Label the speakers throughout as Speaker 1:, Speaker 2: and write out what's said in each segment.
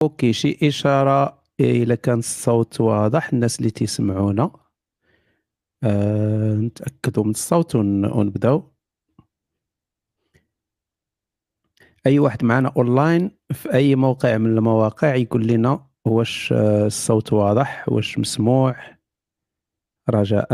Speaker 1: اوكي، شي اشاره الا كان الصوت واضح الناس اللي تيسمعونا. نتاكدوا من الصوت ونبداو. اي واحد معنا اونلاين في اي موقع من المواقع يقول لنا واش الصوت واضح، واش مسموع، رجاء.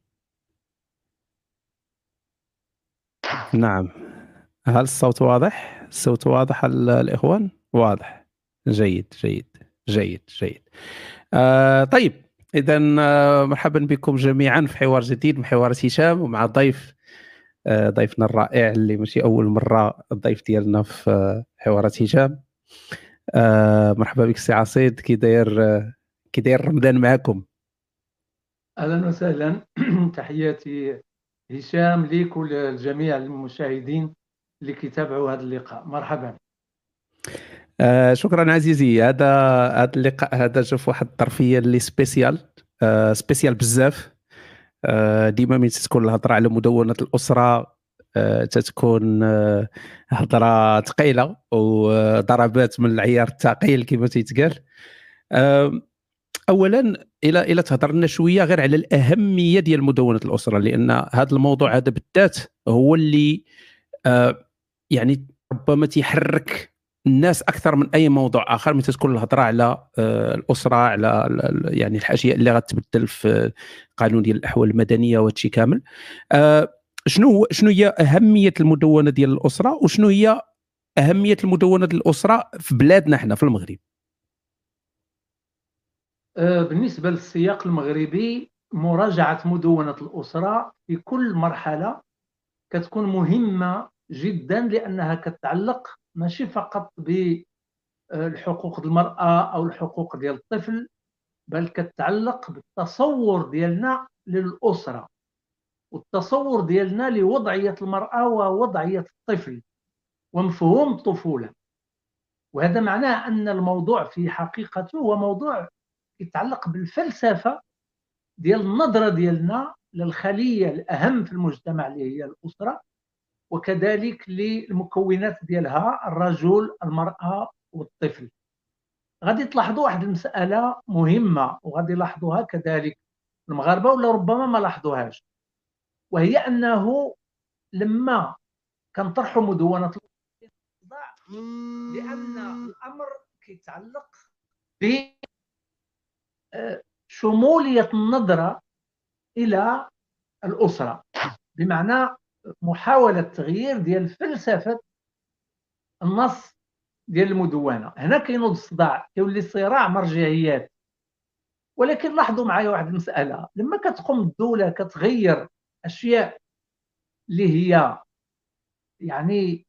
Speaker 1: نعم، هل الصوت واضح؟ الصوت واضح الاخوان؟ واضح. جيد جيد جيد جيد. طيب، اذا مرحبا بكم جميعا في حوار جديد من حوارات هشام، ومع ضيفنا الرائع اللي ماشي اول مره الضيف ديالنا في حوارات هشام. مرحبا بك سي عصيد، كي داير رمضان معكم؟
Speaker 2: أهلا وسهلا. تحياتي هشام ليك ولجميع المشاهدين اللي كيتابعوا هذا اللقاء. مرحبا.
Speaker 1: شكرا عزيزي. هذا اللقاء هذا جا في واحد الظرفيه اللي سبيسيال، سبيسيال بزاف. ديما ملي تكون الهضره على مدونه الاسره تتكون هضره ثقيله وضربات من العيار الثقيل كما تيتقال. اولا الى تهضر لنا شويه غير على الاهميه ديال مدونه الاسره، لان هذا الموضوع هذا بالذات هو اللي يعني ربما تيحرك الناس اكثر من اي موضوع اخر. متى تكون الهضره على الاسره، على يعني الاشياء اللي غتبدل في القانون ديال الاحوال المدنيه وهادشي كامل. شنو هي اهميه المدونه ديال الاسره، وشنو هي اهميه المدونه ديال الاسره في بلادنا حنا في المغرب؟
Speaker 2: بالنسبة للسياق المغربي، مراجعة مدونة الأسرة في كل مرحلة كتكون مهمة جدا، لأنها كتعلق ماشي فقط بالحقوق المرأة أو الحقوق ديال الطفل، بل كتعلق بالتصور ديالنا للأسرة والتصور ديالنا لوضعية المرأة ووضعية الطفل ومفهوم الطفولة. وهذا معناه أن الموضوع في حقيقته هو موضوع يتعلق بالفلسفة ديال النظرة ديالنا للخلية الأهم في المجتمع اللي هي الأسرة، وكذلك للمكونات ديالها الرجل، المرأة والطفل. غادي تلاحظوا واحد المسألة مهمة، وغادي يلاحظوها كذلك المغاربة ولا ربما ما لاحظوهاش، وهي أنه لما كنطرحوا مدونة الصداع، لأن الأمر كيتعلق بشمولية النظرة إلى الأسرة، بمعنى محاولة تغيير ديال فلسفة النص ديال المدونة. هنا كينوض الصداع، كيولي صراع مرجعيات. ولكن لاحظوا معايا واحد المسألة، لما كتقوم الدولة كتغير أشياء اللي هي يعني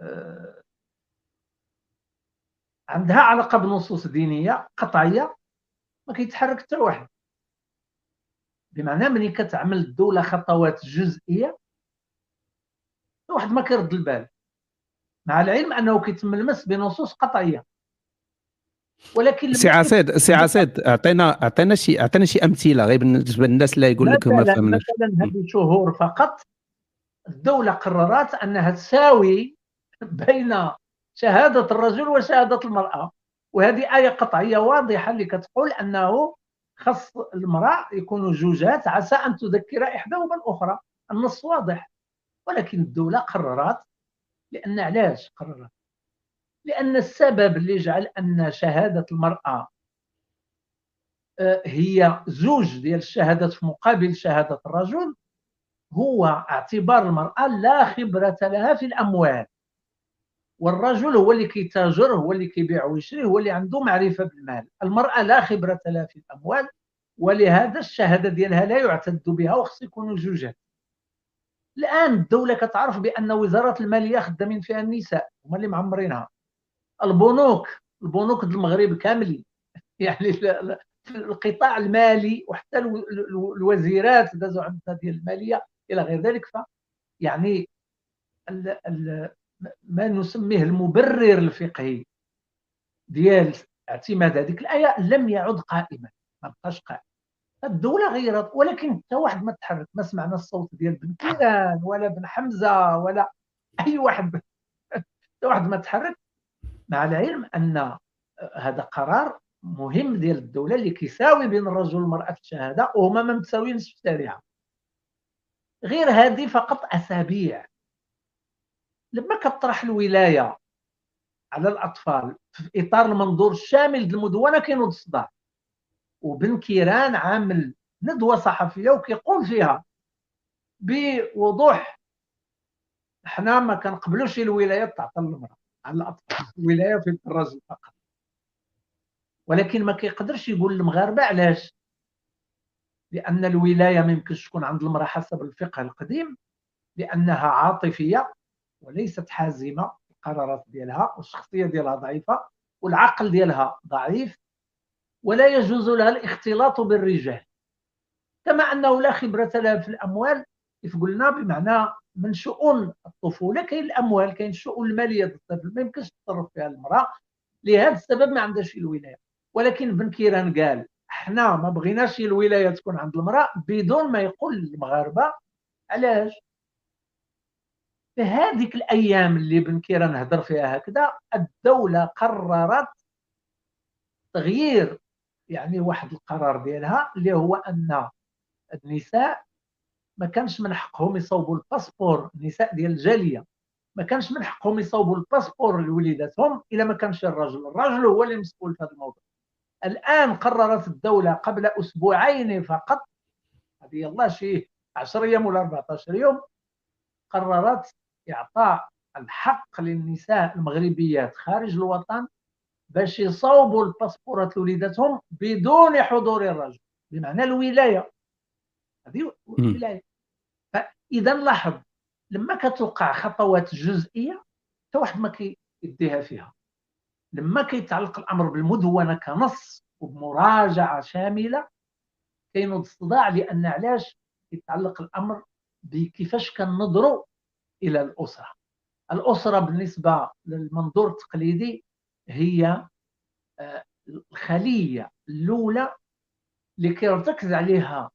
Speaker 2: عندها علاقة بنصوص دينية قطعية، ما كيتحرك حتى واحد. بمعنى ملي كتعمل الدولة خطوات جزئية، واحد ما كيرد البال، مع العلم أنه كيتم المس بنصوص قطعية. ولكن
Speaker 1: سي
Speaker 2: لما
Speaker 1: عصيد، سي عصيد، اعطينا شي امثله غير بالنسبه للناس اللي يقول لك ما فهمناش.
Speaker 2: مثلا هذه شهور فقط الدولة قررت أنها تساوي بين شهادة الرجل وشهادة المرأة، وهذه آية قطعية واضحة اللي كتقول أنه خص المرأة يكونوا زوجات عسى أن تذكر إحداهما الأخرى. النص واضح. ولكن الدولة قررت، لأن علاش قررت؟ لأن السبب اللي جعل أن شهادة المرأة هي زوج ديال الشهادات في مقابل شهادة الرجل هو اعتبار المرأة لا خبرة لها في الأموال، والرجل هو اللي كيتاجر، هو اللي كيبيع ويشري، هو اللي عنده معرفة بالمال. المرأة لا خبرة لها في الأموال، ولهذا الشهادة ديالها لا يعتد بها وخص يكونوا زوجات. الآن الدولة كتعرف بأن وزارة المالية خدامين فيها النساء، هما اللي معمرينها. البنوك ديال المغرب كاملين، يعني في القطاع المالي، وحتى الوزيرات دازوا عندنا ديال المالية إلى غير ذلك. يعني ما نسميه المبرر الفقهي ديال اعتماد هذيك الآية لم يعد قائما، ما بقاش قائم. الدولة غيرت، ولكن حتى واحد ما تحرك. ما سمعنا الصوت ديال بن كيران ولا بن حمزة ولا أي واحد، حتى واحد ما تحرك، مع العلم أن هذا قرار مهم ديال الدوله اللي كيساوي بين الرجل والمراه في الشهاده، وهما ما متساويينش في الشريعه. غير هذه فقط اسابيع. لما كطرح الولايه على الاطفال في اطار المنظور الشامل للمدونه كينوض الصداع. وبن كيران عامل ندوه صحفيه وكيقول فيها بوضوح: حنا ما كنقبلوش الولايه تعطى للمراه على الاطفال، الولايه في الرجل فقط. ولكن ما كيقدرش يقول للمغاربه علاش. لان الولايه ما يمكنش تكون عند المراه حسب الفقه القديم، لانها عاطفيه وليست حازمه في القرارات ديالها، والشخصيه ديالها ضعيفه والعقل ديالها ضعيف، ولا يجوز لها الاختلاط بالرجال. كما انه لا خبره لها في الاموال، كيف قلنا، بمعنى من شؤون الطفوله كاين الاموال، كاين الشؤون الماليه ديال الطفل ما يمكنش تتصرف فيها المراه. لهذا السبب ما عندهاش الولايه. ولكن بن كيران قال: احنا ما بغيناش الولايه تكون عند المراه بدون ما يقول للمغاربه علاش. في هذيك الايام اللي بن كيران هضر فيها هكذا، الدوله قررت تغيير يعني واحد القرار ديالها، اللي هو ان النساء ما كانش من حقهم يصوبوا الباسبور، النساء ديال الجاليه ما كانش من حقهم يصوبوا الباسبور لوليداتهم الا ما كانش الرجل هو اللي مسؤول في هذا الموضوع. الان قررت الدوله قبل اسبوعين فقط، هذه يلاه شي 10 ايام ولا 14 يوم، قررت اعطاء الحق للنساء المغربيات خارج الوطن باش يصوبوا الباسبورات لوليداتهم بدون حضور الرجل، بمعنى الولايه. هذه الولايه. فاذا لاحظ، لما كتوقع خطوات جزئيه حتى واحد ما كيديها فيها. لما كيتعلق الامر بالمدونه كنص وبمراجعه شامله كينوض الصداع. لان علاش؟ يتعلق الامر بكيفاش كننظروا الى الاسره. الاسره بالنسبه للمنظور التقليدي هي الخليه الاولى اللي كيرتكز عليها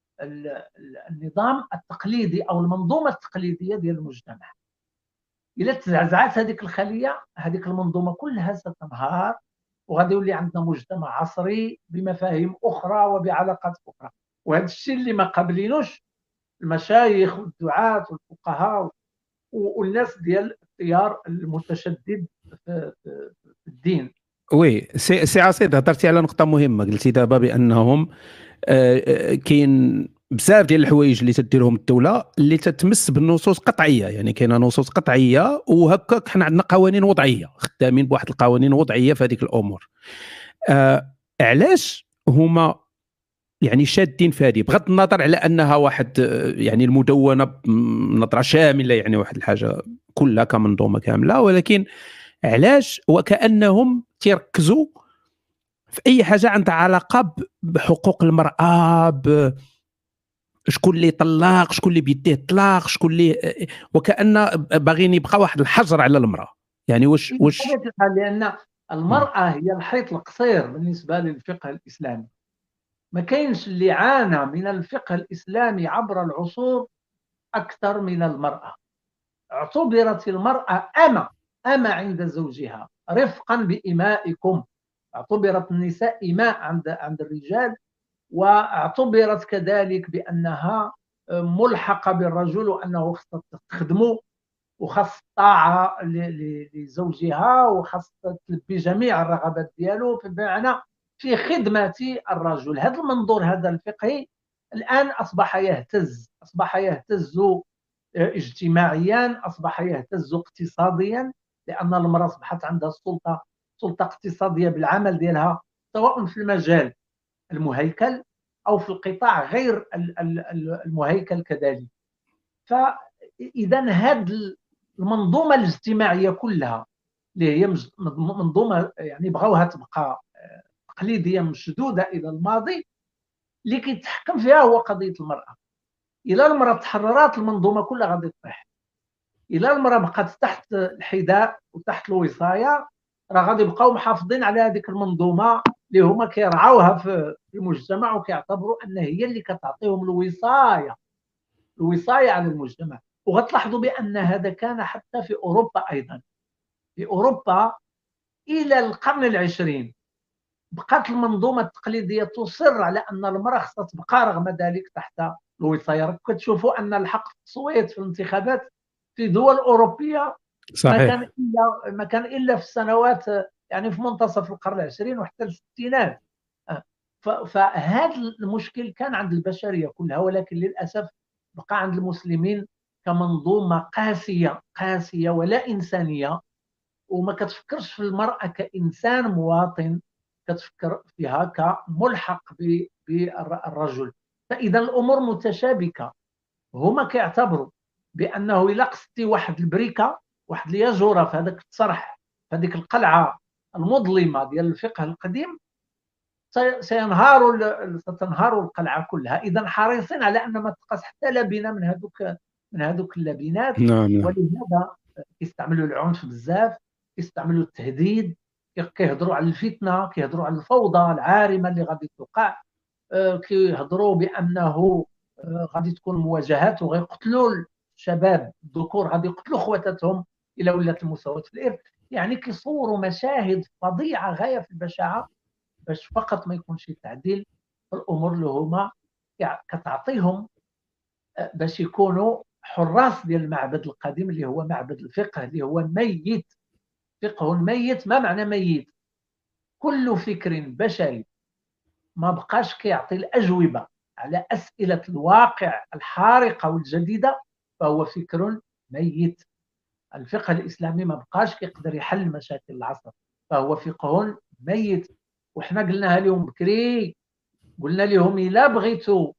Speaker 2: النظام التقليدي او المنظومه التقليديه ديال المجتمع. الا تزعزعت هذيك الخليه، هذيك المنظومه كلها ستنهار، وغادي يولي عندنا مجتمع عصري بمفاهيم اخرى وبعلاقات اخرى. وهذا الشيء اللي ما قابلينوش المشايخ والدعاة والفقهاء والناس ديال التيار المتشدد في الدين.
Speaker 1: وي سي عصيد، هضرتي على نقطه مهمه. قلتي دابا بانهم كاين بزاف ديال الحوايج اللي تديرهم الدوله اللي تتمس بالنصوص قطعيه. يعني كاينه نصوص قطعيه، وهكاك حنا عندنا قوانين وضعيه، خدامين بواحد القوانين وضعيه في هذيك الامور. علاش هما يعني شادين في هذه، بغض النظر على انها واحد يعني المدونه بنظره شامله، يعني واحد الحاجه كلها كمنظومه كامله، ولكن علاش وكانهم تيركزوا في اي حاجه عندها علاقه بحقوق المراه، شكون اللي طلق، شكون اللي بيديه الطلاق، شكون اللي وكأن باغيين يبقى واحد الحجر على المراه. يعني واش
Speaker 2: لان المراه هي الحيط القصير بالنسبه للفقه الاسلامي. ما كاينش اللي عانى من الفقه الاسلامي عبر العصور اكثر من المراه. اعتبرت المراه اما عند زوجها رفقا بإمائكم. اعتبرت النساء إماء عند الرجال، واعتبرت كذلك بأنها ملحقة بالرجل، وأنه خصها تخدمه وخص طاعة لزوجها وخص تلبي جميع الرغبات ديالو، بمعنى في خدمة الرجل. هذا المنظور هذا الفقهي الآن أصبح يهتز اجتماعيا، أصبح يهتز اقتصاديا، لأن المرأة أصبحت عندها سلطة اقتصادية بالعمل ديالها، سواء في المجال المهيكل أو في القطاع غير المهيكل كذلك. فإذا هذه المنظومة الاجتماعية كلها اللي هي منظومة يعني بغاوها تبقى تقليدية مشدودة إلى الماضي، اللي كيتحكم فيها هو قضية المرأة. إلى المرأة تحررت المنظومة كلها غادي تطيح. إلى المرأة بقات تحت الحذاء وتحت الوصاية، راه غادي يبقاو محافظين على هذيك المنظومة اللي هما كيرعاوها في المجتمع، وكيعتبروا أن هي اللي كتعطيهم الوصاية على المجتمع. وغتلاحظوا بأن هذا كان حتى في أوروبا أيضا. في أوروبا الى القرن العشرين بقات المنظومه التقليديه تصر على ان المراه خصها تبقى رغم ذلك تحت الوصايه. كتشوفوا ان الحق في التصويت في الانتخابات في دول اوروبيه
Speaker 1: صحيح.
Speaker 2: ما كان الا في السنوات، يعني في منتصف القرن العشرين وحتى الستينات. فهذا المشكل كان عند البشريه كلها، ولكن للاسف بقى عند المسلمين كمنظومه قاسيه قاسيه ولا انسانيه، وما كتفكرش في المراه كانسان مواطن، كتفكر فيها كملحق بالرجل. فاذا الامور متشابكه. هما كيعتبروا بانه الا قصتي واحد البريكه، واحد الياجوره في هذاك التصرح، في هذيك القلعه المظلمه ديال الفقه القديم، ستنهار القلعه كلها. اذا حريصين على ان ما تبقاش حتى لبنه من هذوك اللبنات.
Speaker 1: نعم نعم.
Speaker 2: ولهذا كيستعملوا العنف بزاف، كيستعملوا التهديد، كيهضروا على الفتنه، كيهضروا على الفوضى العارمه اللي غادي توقع، كيهضروا بانه غادي تكون مواجهات وغيقتلوا الشباب الذكور، غادي يقتلوا خواتاتهم الى ولات المساواه في الارث. يعني كيصوروا مشاهد فظيعه غايه في البشاعه باش فقط ما يكونش تعديل في الامور اللي هما كتعطيهم باش يكونوا حراس ديال المعبد القديم اللي هو معبد الفقه اللي هو ميت. فقه ميت. ما معنى ميت؟ كل فكر بشري ما بقاش كيعطي الأجوبة على أسئلة الواقع الحارقة والجديدة فهو فكر ميت. الفقه الإسلامي ما بقاش كيقدر يحل مشاكل العصر فهو فقه ميت. وحنا قلناها لهم بكري، قلنا لهم إلا بغيتوا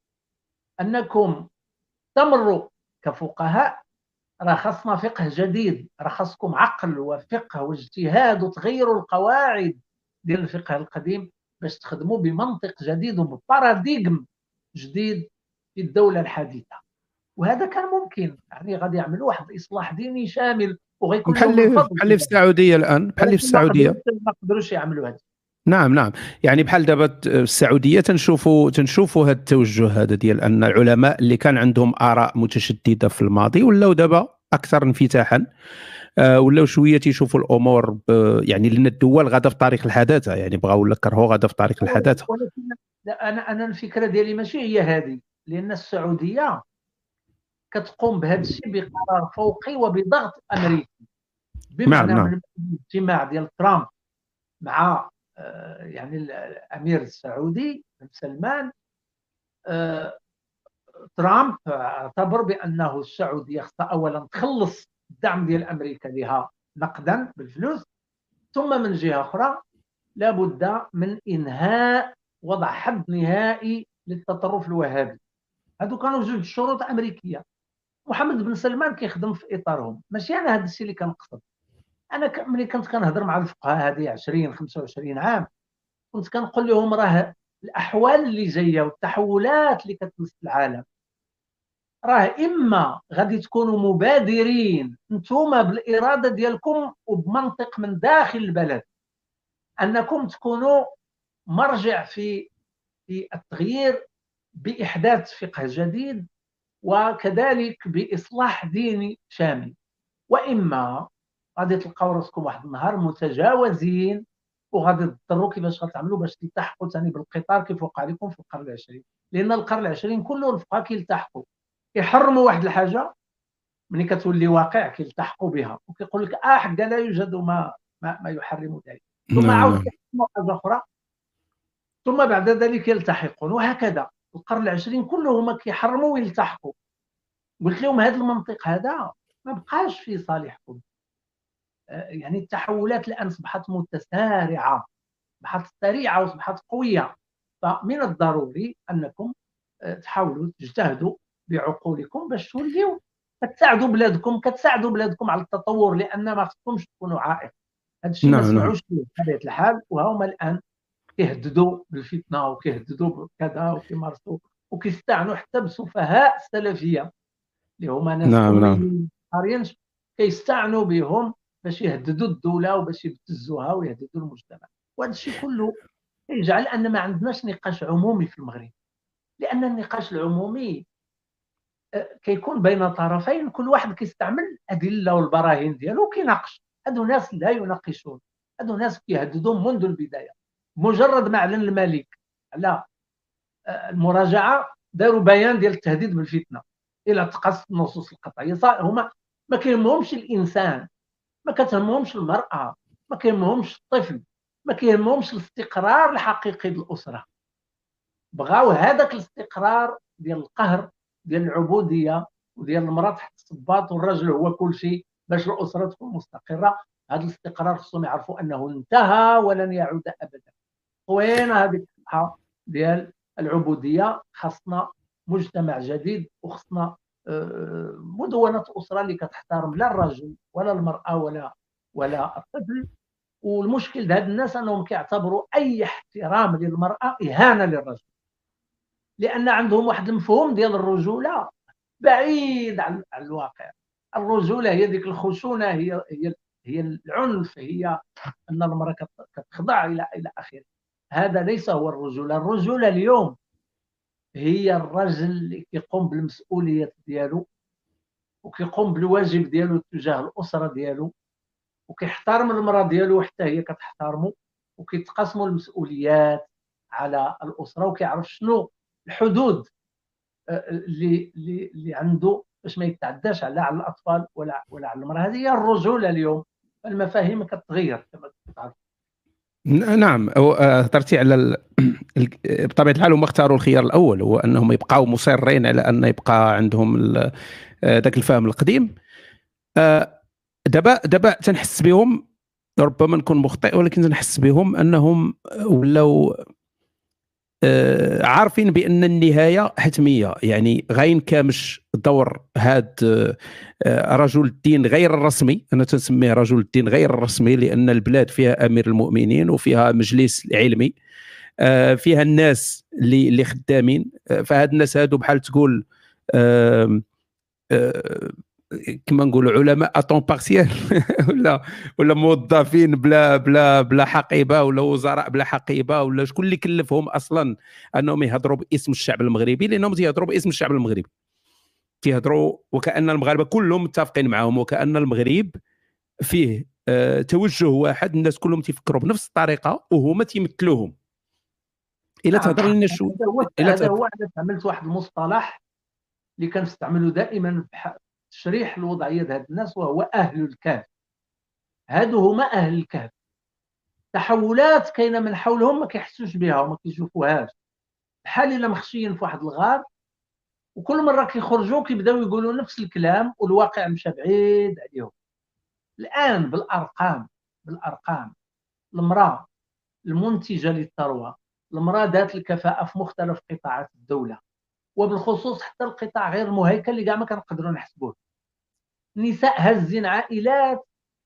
Speaker 2: أنكم تمروا كفقهاء راه خاصنا فقه جديد، راه خاصكم عقل وفقه واجتهاد وتغيروا القواعد ديال الفقه القديم باش تخدموا بمنطق جديد وبباراديغم جديد في الدولة الحديثة. وهذا كان ممكن، يعني غادي يعملوا واحد الإصلاح ديني شامل وغيكون لهم الفضل.
Speaker 1: بحال في السعوديه الان، بحال في
Speaker 2: ولكن
Speaker 1: السعوديه.
Speaker 2: ما قدروش يعملوا هذا.
Speaker 1: نعم نعم. يعني بحال دابا السعوديه تنشوفوا هذا التوجه هذا ديال ان العلماء اللي كان عندهم اراء متشدده في الماضي ولاو دابا اكثر انفتاحا، ولاو شويه تيشوفوا الامور يعني لان الدول غاده في طريق الحداثه، يعني بغاو ولا كرهوا غاده في طريق الحداثه.
Speaker 2: ولكن انا الفكره ديالي ماشي هي هذه، لان السعوديه كتقوم بهذا الشيء بقرار فوقي وبضغط امريكي،
Speaker 1: نعم
Speaker 2: بمعنى
Speaker 1: نعم.
Speaker 2: من الاجتماع ديال ترامب مع يعني الامير السعودي بن سلمان. ترامب اعتبر بانه السعوديه خصها اولا تخلص الدعم ديال امريكا لها نقدا بالفلوس، ثم من جهه اخرى لابد من انهاء وضع حد نهائي للتطرف الوهابي. هادو كانوا جوج شروط امريكيه. محمد بن سلمان كيخدم في اطارهم، ماشي انا هذا الشيء اللي كنقصد. انا ملي كنت كنهضر مع الفقهاء هذه 20 25 عام كنت كنقول لهم راه الاحوال اللي جايه والتحولات اللي كتمس العالم راه اما غادي تكونوا مبادرين انتم بالاراده ديالكم وبمنطق من داخل البلد انكم تكونوا مرجع في التغيير باحداث فقه جديد وكذلك باصلاح ديني شامل، واما غادي تلقاو راسكم واحد النهار متجاوزين وغادي تضطروا كيفاش غتعملوا باش تلتحقوا ثاني بالقطار كيف وقع لكم في القرن العشرين. لان القرن العشرين كله الفقهاء كيلتحقوا يحرموا واحد الحاجه ملي كتولي واقع كيلتحقوا بها وكيقول لك حتى لا يوجد ما يحرم ذلك، ثم
Speaker 1: نعم
Speaker 2: عاود
Speaker 1: نعم.
Speaker 2: كيحرموا حاجه اخرى ثم بعد ذلك يلتحقون، وهكذا القرن العشرين كله هما كيحرموا ويلتحقوا. قلت لهم هذا المنطق هذا ما بقاش في صالحكم. يعني التحولات الان اصبحت متسارعه، اصبحت سريعه واصبحت قويه. فمن الضروري انكم تحاولوا تجتهدوا بعقولكم باش توليو كتساعدوا بلادكم على التطور، لان ما خصكمش تكونوا عائق. هذا الشيء ما
Speaker 1: نعم نعم.
Speaker 2: سمعوش فيه بطبيعه الحال، وهما الان كيهددوا بالفتنه وكيهددوا بكذا وكيمارسوا وكيستعنوا حتى بسفهاء السلفيه اللي هما ناس
Speaker 1: نعم نعم.
Speaker 2: اميين قاريين كيستعنوا بهم باش يهددوا الدوله وباش يبتزوها ويهددوا المجتمع. وهذا الشيء كله يجعل ان ما عندناش نقاش عمومي في المغرب، لان النقاش العمومي كيكون بين طرفين كل واحد كيستعمل ادله والبراهين ديالو وكيناقش. هادو ناس لا يناقشون، هادو ناس كيهددوهم منذ البدايه. مجرد ما اعلن الملك على المراجعه داروا بيان ديال التهديد بالفتنه الى تقص النصوص القطعيه. هما ما كيهمهمش الانسان، ما كتهمهمش المراه، ما كيهمهمش الطفل، ما كيهمهمش الاستقرار الحقيقي للاسره. بغاو هذاك الاستقرار ديال القهر، ديال العبوديه، وديال المراه تحت الصباط والرجل هو كل شيء باش الاسره تكون مستقره. هذا الاستقرار خصهم يعرفوا انه انتهى ولن يعود ابدا. وين هذيك الصفحه ديال العبوديه؟ خاصنا مجتمع جديد، وخصنا مدونه اسره اللي كتحترم لا الرجل ولا المراه ولا الطفل. والمشكل هاد الناس انهم كيعتبروا اي احترام للمراه اهانه للرجل، لان عندهم واحد المفهوم ديال الرجوله بعيد عن الواقع. الرجوله هي ديك الخشونه، هي العنف، هي ان المراه كتخضع الى اخره. هذا ليس هو الرجوله. الرجوله اليوم هي الرجل اللي كيقوم بالمسؤوليات ديالو، وكيقوم بالواجب ديالو تجاه الاسره ديالو، وكيحترم المراه ديالو حتى هي كتحترمه، وكيتقاسموا المسؤوليات على الاسره، وكيعرف شنو الحدود اللي عنده باش ما يتعداش على الاطفال ولا على المراه. هذه هي الرجوله اليوم. المفاهيم كتغير كما تعرف.
Speaker 1: نعم، هضرتي على بطبيعه الحال هم اختاروا الخيار الاول، هو انهم يبقاو مصرين على ان يبقى عندهم ذاك الفهم القديم. دابا تنحس بهم، ربما نكون مخطئ ولكن تنحس بهم انهم ولاو عارفين بان النهايه حتميه، يعني غينكمش دور هاد رجل الدين غير الرسمي. انا تنسميه رجل الدين غير الرسمي لان البلاد فيها امير المؤمنين وفيها مجلس علمي، فيها الناس اللي خدامين. فهاد الناس هادو بحال تقول كما نقولوا علماء اطون بارسيال ولا موظفين بلا حقيبه، ولا وزراء بلا حقيبه، ولا شكون اللي كلفهم اصلا انهم يهضروا باسم الشعب المغربي؟ لانهم تيهضروا باسم الشعب المغربي، تيهضروا وكأن المغاربه كلهم متفقين معهم، وكأن المغرب فيه توجه واحد، الناس كلهم تيفكروا بنفس الطريقه وهما تيمثلوهم. الا
Speaker 2: نعم،
Speaker 1: تهضر لنا شو
Speaker 2: هذا هو. انا استعملت واحد المصطلح اللي كنستعملوا دائما في تشريح الوضعيه ديال هاد الناس، وهو اهل الكهف. هادو هما اهل الكهف. تحولات كاينه من حولهم ما كيحسوش بها وما كيشوفوهاش، بحال الا مخشيين في واحد الغار، وكل مره كيخرجوا كيبداو يقولوا نفس الكلام والواقع مشى بعيد عليهم. الان بالارقام المراه المنتجه للثروه، المراه ذات الكفاءه في مختلف قطاعات الدوله، وبالخصوص حتى القطاع غير المهيكل اللي كاع ما كنقدروا نحسبوه. النساء هازين عائلات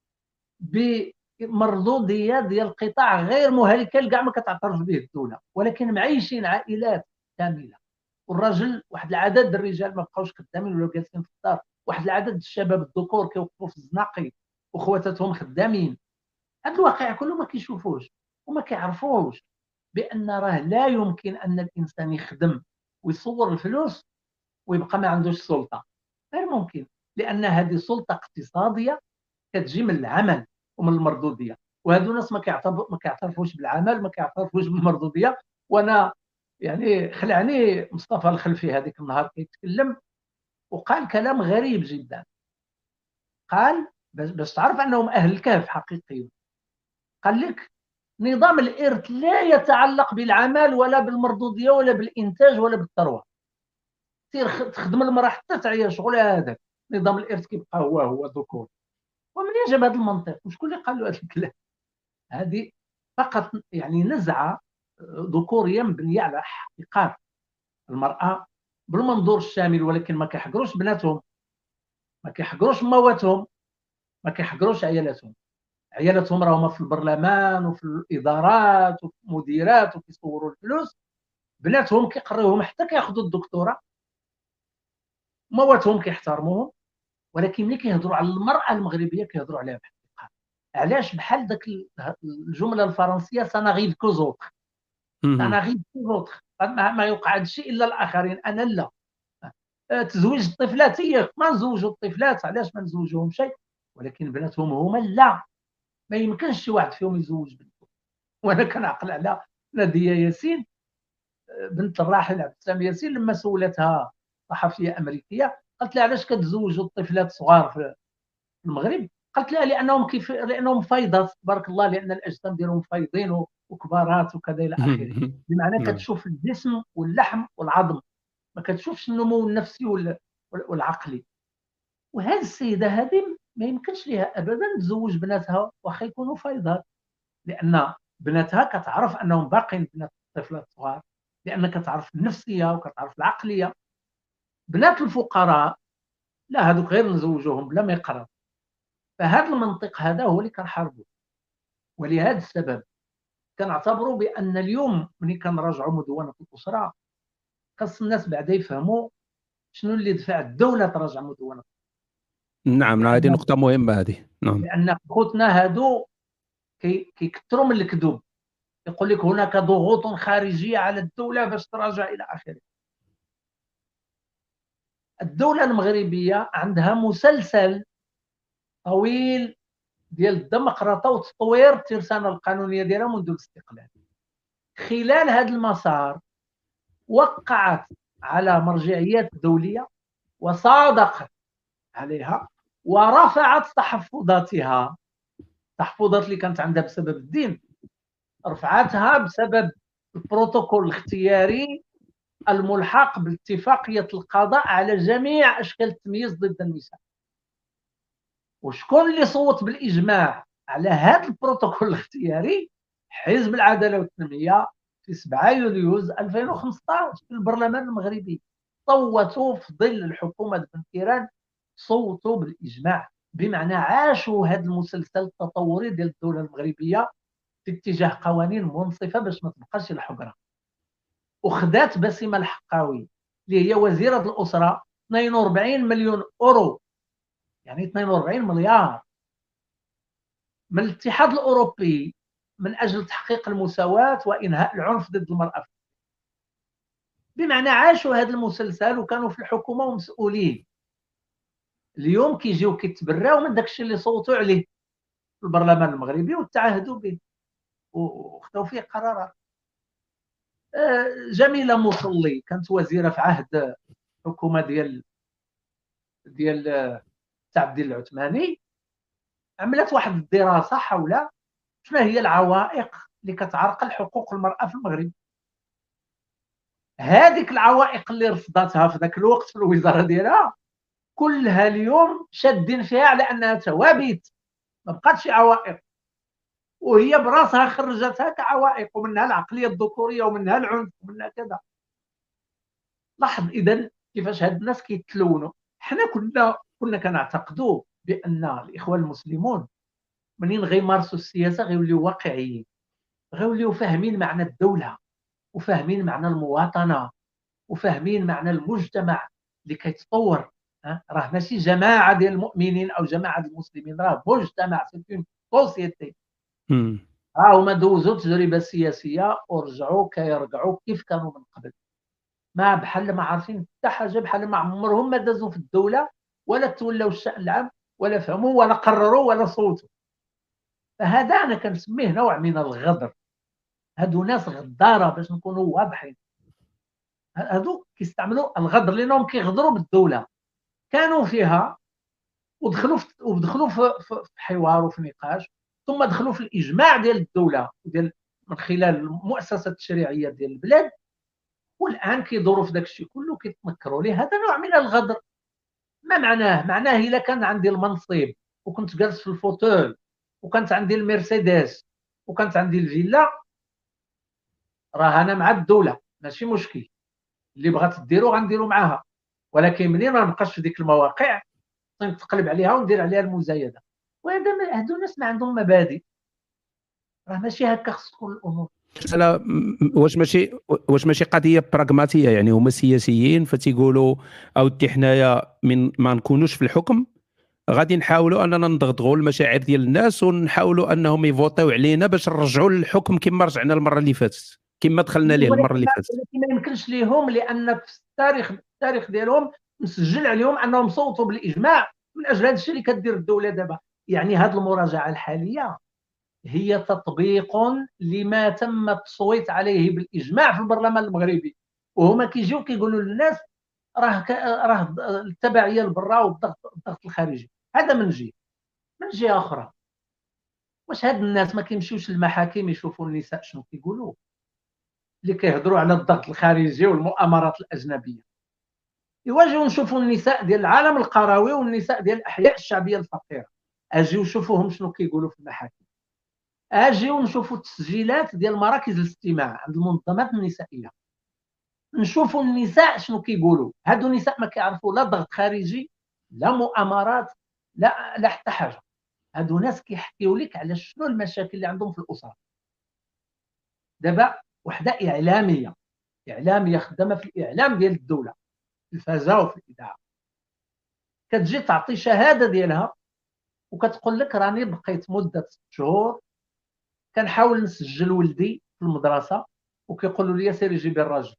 Speaker 2: بمردوديه ديال القطاع غير مهيكل كاع ما كتعترف به الدوله، ولكن معيشين عائلات كامله. والراجل واحد العدد الرجال ما بقاوش خدامين ولاو جالسين في الدار، واحد العدد الشباب الذكور كيوقفوا في الزناقي وخواتاتهم خدامين. هذا الواقع كله ما كيشوفوش وما كيعرفوش بان راه لا يمكن ان الانسان يخدم ويصور الفلوس ويبقى ما عندوش سلطه. غير ممكن، لان هذه سلطه اقتصاديه كتجي من العمل ومن المردوديه. وهذو الناس ما كيعترفوش بالعمل، ما كيعترفوش بالمردوديه. وانا يعني خلعني مصطفى الخلفي هذيك النهار كيتكلم وقال كلام غريب جدا. قال باش تعرف انهم اهل الكهف حقيقيين، قال لك نظام الارث لا يتعلق بالعمل ولا بالمردوديه ولا بالانتاج ولا بالثروه. تخدم المراه حتى تعيا شغلها هذاك، نظام الارث كيبقى هو ذكور. ومن يجب هذا المنطق؟ وشكون اللي قال له هذا الكلام؟ هذه فقط يعني نزعه ذكوريه مبنيه على احتقار المراه بالمنظور الشامل، ولكن ما كيحقروش بناتهم، ما كيحقروش مواتهم، ما كيحقروش عيالاتهم راهما في البرلمان وفي الادارات وفي المديرات وكيصوروا الفلوس. بناتهم كيقريوهم حتى كياخذوا الدكتوراه. مواتهم كيحترموهم، ولكن ملي كيهضروا على المراه المغربيه كيهضروا عليها باحتقار. علاش؟ بحال ذاك الجمله الفرنسيه سانغيف كوزوتر، سانغيف كوزوتر، ما يوقع هذا الشيء الا الاخرين، انا لا. تزويج الطفلات هي ما نزوجوا الطفلات، علاش ما نزوجوهم شيء؟ ولكن بناتهم هما لا. ما يمكنش شي واحد فيهم يزوج بنته. وانا كنعقل على نادية ياسين بنت الراحل عبد السلام ياسين، لما سولتها صحفيه امريكيه قالت لها علاش كتزوجوا الطفلات صغار في المغرب؟ قالت لها لانهم فيضات تبارك الله، لان الاجسام ديالهم فايضين وكبارات وكذا الى اخره. بمعنى
Speaker 1: نعم.
Speaker 2: كتشوف الجسم واللحم والعظم، ما كتشوفش النمو النفسي والعقلي. وهذه السيده هذه ما يمكنش لها ابدا تزوج بناتها واخا يكونوا فايضات، لان بناتها كتعرف انهم باقين بنات الطفلات الصغار، لان كتعرف النفسيه وكتعرف العقليه. بنات الفقراء لا، هذوك غير نزوجوهم بلا ما يقرب. فهذا المنطق هذا هو اللي كنحاربه. ولهذا السبب كنعتبروا بان اليوم ملي كنراجعوا مدونه الاسره خاص الناس بعدا يفهموا شنو اللي دفع الدوله تراجع مدونه.
Speaker 1: نعم، هذه
Speaker 2: لان
Speaker 1: نقطة مهمة هذه. نعم.
Speaker 2: خوتنا هادو كيكثروا من الكذوب، يقول لك هناك ضغوط خارجيه على الدوله باش تراجع الى اخره. الدوله المغربيه عندها مسلسل طويل ديال الديمقراطيه وتطوير الترسانه القانونيه ديالها منذ الاستقلال. خلال هذا المسار وقعت على مرجعيات دوليه وصادقت عليها ورفعت تحفظاتها. التحفظات اللي كانت عندها بسبب الدين رفعتها بسبب البروتوكول الاختياري الملحق باتفاقية القضاء على جميع أشكال التمييز ضد النساء. وشكون اللي صوت بالإجماع على هذا البروتوكول الاختياري؟ حزب العدالة والتنمية في 7 يوليوز 2015 في البرلمان المغربي. صوتوا في ظل الحكومة بن كيران، صوتوا بالإجماع، بمعنى عاشوا هذا المسلسل التطوري ديال الدولة المغربية في اتجاه قوانين منصفة باش ما تبقاش الحقرة. وخدات بسمة الحقاوي اللي هي وزيرة الأسرة 42 مليون أورو، يعني 42 مليار، من الاتحاد الأوروبي من أجل تحقيق المساواة وإنهاء العنف ضد المرأة. بمعنى عاشوا هذا المسلسل وكانوا في الحكومة ومسؤولين. اليوم كيجيو كيتبراو من داك الشيء اللي صوتوا عليه في البرلمان المغربي وتعهدوا به وخذوا فيه قرارات. جميلة مصلي كانت وزيرة في عهد حكومة ديال تاع عبد الدين العثماني، عملت واحد الدراسة حول شنو هي العوائق اللي كتعرقل حقوق المرأة في المغرب. هذيك العوائق اللي رفضتها في ذاك الوقت في الوزارة ديالها كلها اليوم شادين فيها على انها ثوابت، ما بقاتش عوائق، وهي براسها خرجتها كعوائق، ومنها العقليه الذكوريه ومنها العنف ومنها كذا. لاحظ اذا كيفاش هاد الناس كيتلونوا. حنا كنا كنعتقدوا بان الاخوان المسلمون منين غيمارسوا السياسه غيوليو واقعيين، غيوليو فاهمين معنى الدوله وفاهمين معنى المواطنه وفاهمين معنى المجتمع اللي كيتطور. راه ماشي جماعه ديال المؤمنين او جماعه المسلمين، راه مجتمع، سيتون سوسيتي. هما دوزوا تجربه سياسيه ورجعوا كيرجعوا كيف كانوا من قبل، ما بحال ما عارفين حتى حاجه، بحال ما عمرهم ما دازوا في الدوله ولا تولاو الشأن العام ولا فهموا ولا قرروا ولا صوتوا. فهذا انا كنسميه نوع من الغدر. هادو ناس غداره باش نكونوا واضحين. هادو كيستعملوا الغدر لانهم كيغدروا بالدوله، كانوا فيها ودخلوا في حوار وفي نقاش، ثم دخلوا في الاجماع ديال الدوله ديال من خلال المؤسسات التشريعيه ديال البلاد، والان كيدوروا في داك الشيء كله كيتنكروا ليه. هذا نوع من الغدر. ما معناه الا كان عندي المنصب وكنت جالس في الفوتول وكانت عندي المرسيدس وكانت عندي الفيلا، راه انا مع الدوله ماشي مشكل، اللي بغات ديرو غنديرو معاها، ولكن منين ما نبقاش في ديك المواقع نتقلب عليها وندير عليها المزايده. وهذا هادو الناس ما عندهم مبادئ، راه ماشي هكا خص تكون الامور.
Speaker 1: لا، واش ماشي قضيه براغماتيه؟ يعني هما سياسيين فتيقولوا اودي حنايا من ما نكونوش في الحكم غادي نحاولوا اننا نضغطوا المشاعر ديال الناس ونحاولوا انهم يفوتيو علينا باش نرجعوا للحكم كما رجعنا المره اللي فاتت، كما دخلنا ليه المره اللي فاتت.
Speaker 2: ولكن ما يمكنش ليهم، لان في التاريخ ديالهم مسجل عليهم انهم صوتوا بالاجماع من اجل هذا الشيء اللي كدير الدوله دابا. يعني هذه المراجعه الحاليه هي تطبيق لما تم التصويت عليه بالإجماع في البرلمان المغربي، وهما كيجيو كيقولوا للناس راه التبعية البرا والضغط الخارجي. هذا من جهة أخرى، واش هاد الناس ما كيمشيوش للمحاكم يشوفوا النساء شنو كيقولوا، اللي كيهضروا على الضغط الخارجي والمؤامرات الأجنبية؟ يواجهوا نشوفوا النساء ديال العالم القروي والنساء ديال الأحياء الشعبية الفقيرة، اجيو نشوفوهم شنو كيقولوا في المحاكم، اجيو نشوفوا التسجيلات ديال مراكز الاستماع عند المنظمات النسائية، نشوفوا النساء شنو كيقولوا. هادو النساء ما كيعرفوا لا ضغط خارجي لا مؤامرات لا حتى حاجه. هادو ناس كيحكيو لك على شنو المشاكل اللي عندهم في الاسره. دابا وحده اعلاميه خدامه في الاعلام ديال الدوله، في التلفازه وفي الاذاعه، كتجي تعطي شهاده ديالها وكتقول لك راني بقيت مده 6 شهور كنحاول نسجل ولدي في المدرسه وكيقولوا لي سيري جيبي الراجل.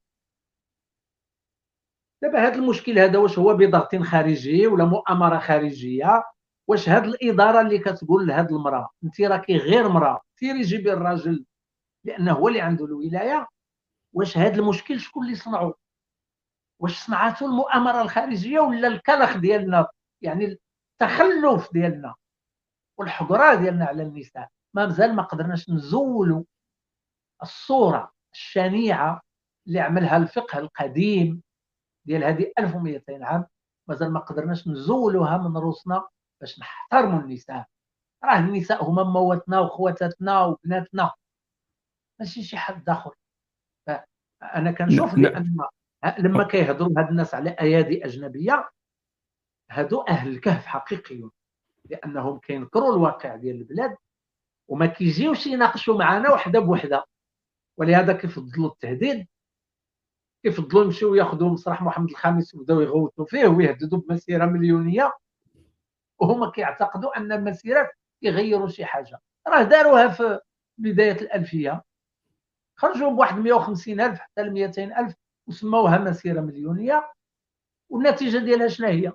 Speaker 2: دابا هذا المشكل هذا واش هو بضغط خارجي ولا مؤامره خارجيه؟ واش هذه الاداره اللي كتقول لهذه المراه انت راكي غير مراه سيري جيبي الراجل لانه هو اللي عنده الولايه؟ واش هذا المشكل شكون اللي صنعه؟ واش صنعته المؤامره الخارجيه ولا الكلخ ديالنا، يعني التخلف ديالنا والحقره ديالنا على النساء؟ مازال ما قدرناش نزولوا الصوره الشنيعه اللي عملها الفقه القديم ديال هذه 1200 عام، مازال ما قدرناش نزولوها من روسنا باش نحترموا النساء. راه النساء هما مواتنا وخواتاتنا وبناتنا، ماشي شي حد اخر. انا كنشوف بان لما كيهضروا هاد الناس على ايادي اجنبيه، هادو اهل الكهف حقيقيون، لانهم كينكروا الواقع ديال البلاد وما كيجيوش يناقشوا معنا وحده بوحده. ولهذا كيفضلوا التهديد، كيفضلوا يمشيو ياخذوا مسرح محمد الخامس ويبداو يغوتوا فيه ويهددوا بمسيره مليونيه، وهما كيعتقدوا ان المسيرات يغيروا شي حاجه. راه داروها في بدايه الالفيه، خرجوا بواحد 150,000 حتى ل 200,000 وسموها مسيره مليونيه، والنتيجه ديالها شنو هي؟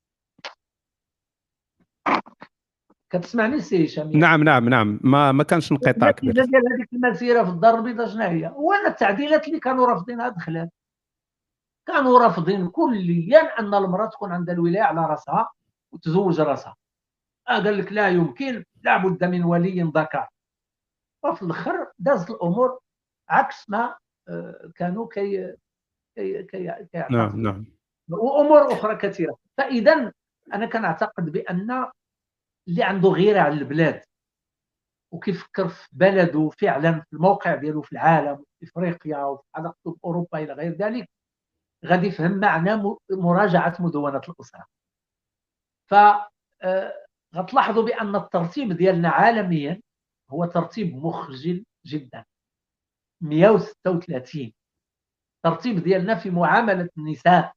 Speaker 2: كتسمعني سي هشام؟
Speaker 1: نعم نعم نعم، ما كانش انقطاع كبير.
Speaker 2: النتيجه ديال هذيك المسيره في الدار البيضاء شنو هي؟ هو التعديلات اللي كانوا رافضينها دخلات. كانوا رافضين كليا ان المراه تكون عندها الولايه على راسها وتزوج راسها. قال لك لا يمكن، لا بد من ولي ذكر. وفي الاخر دازت الامور عكس ما كانوا
Speaker 1: نعم
Speaker 2: كيعتقدوا،
Speaker 1: نعم
Speaker 2: وامور اخرى كثيره. فاذا انا كنعتقد بان اللي عنده غيره على البلاد وكيفكر في بلده فعلا في الموقع ديالو في العالم في افريقيا وفي علاقته باوروبا الى غير ذلك، غادي يفهم معنى مراجعه مدونه الاسره. ف غتلاحظوا بان الترتيب ديالنا عالميا هو ترتيب مخجل جدا. 136 الترتيب ديالنا في معامله النساء،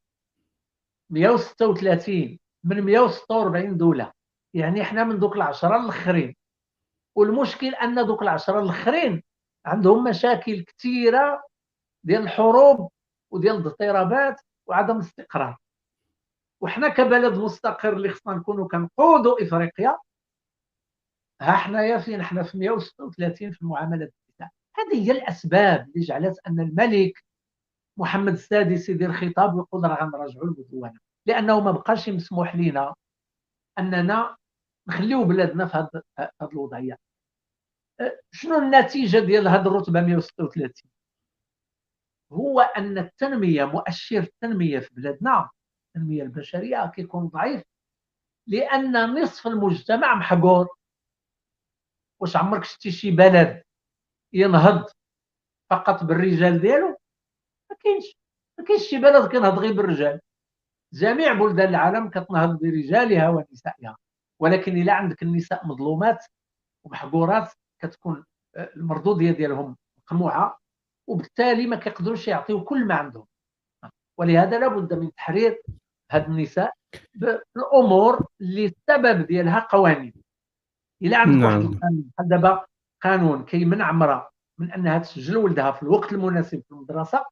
Speaker 2: 136 من 146 دوله، يعني احنا من دوك العشره الاخرين. والمشكل ان دوك العشره الاخرين عندهم مشاكل كثيره ديال الحروب وديال الاضطرابات وعدم الاستقرار، وحنا كبلد مستقر اللي خصنا نكونوا كنقودوا افريقيا، ها حنايا فين؟ حنا في 136 في المعامله النساء. هذه هي الاسباب اللي جعلت ان الملك محمد السادس يدير خطاب ويقول راه غنراجعوا المدونه، لانه ما بقاش مسموح لنا اننا نخليو بلادنا في هذه الوضعيه. شنو النتيجه ديال هذه الرتبه 136؟ هو ان التنميه، مؤشر التنميه في بلادنا، التنميه البشريه كيكون ضعيف لان نصف المجتمع محقور. واش عمرك شفتي شي بلد ينهض فقط بالرجال ديالو؟ ما كاينش شي بلد كينهض غير بالرجال. جميع بلدان العالم كتنهض برجالها ونسائها، ولكن الا عندك النساء مظلومات ومحقورات كتكون المردوديه ديالهم مقموعه، وبالتالي ما كيقدروش يعطيو كل ما عندهم. ولهذا لابد من تحرير هاد النساء بالامور اللي السبب ديالها قوانين. الا عندك واحد
Speaker 1: نعم
Speaker 2: القانون بحال دابا قانون كيمنع امراه من انها تسجل ولدها في الوقت المناسب في المدرسه،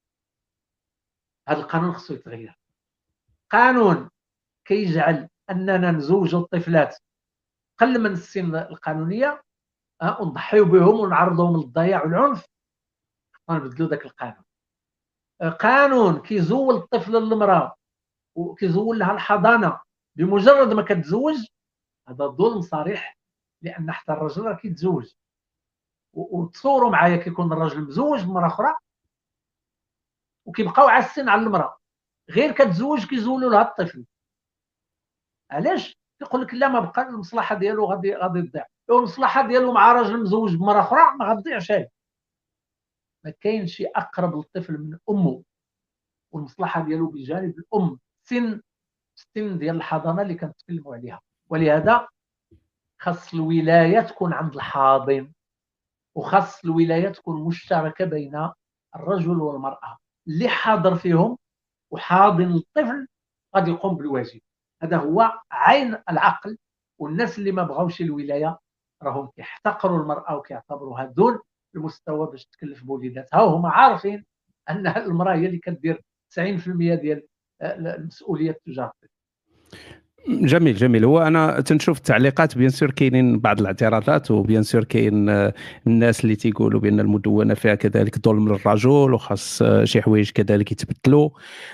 Speaker 2: هذا القانون خصو يتغير. قانون كيجعل اننا نزوجوا الطفلات قل من السن القانونيه، ونضحيو بهم ونعرضوهم للضياع والعنف، غنبدلوا ذاك القانون. قانون كيزول الطفل للمراه وكيزول لها الحضانه بمجرد ما كتزوج، هذا ظلم صريح، لان حتى الرجل راه كيتزوج. وتصوروا معايا كيكون الراجل مزوج بمراه اخرى وكيبقاو عاسين على المراه، غير كتزوج كيزولوا لها الطفل. علاش؟ كيقول لك لا، ما بقى المصلحه ديالو غادي تضيع. لو المصلحه ديالو مع راجل مزوج بمراه اخرى ما غتضيعش. ما كاينش شي اقرب للطفل من امه، والمصلحه ديالو بجانب الام. السن ديال الحضانه اللي كنتكلموا عليها. ولهذا خاص الولايه تكون عند الحاضن، وخاص الولايه تكون مشتركه بين الرجل والمراه. اللي حاضر فيهم وحاضن الطفل غادي يقوم بالواجب. هذا هو عين العقل. والناس اللي ما بغاوش الولايه راهم كيحتقروا المراه وكيعتبروها دون المستوى باش تكلف بوليداتها، وهم عارفين ان المراه هي اللي كدير 90% ديال المسؤوليه تجاه الطفل.
Speaker 1: جميل جميل. هو انا تنشوف التعليقات بيان سور كاينين بعض الاعتراضات، وبيان سور كاين الناس اللي تيقولوا بان المدونه فيها كذلك ظلم للرجل وخاص شي حوايج كذلك يتبدلوا.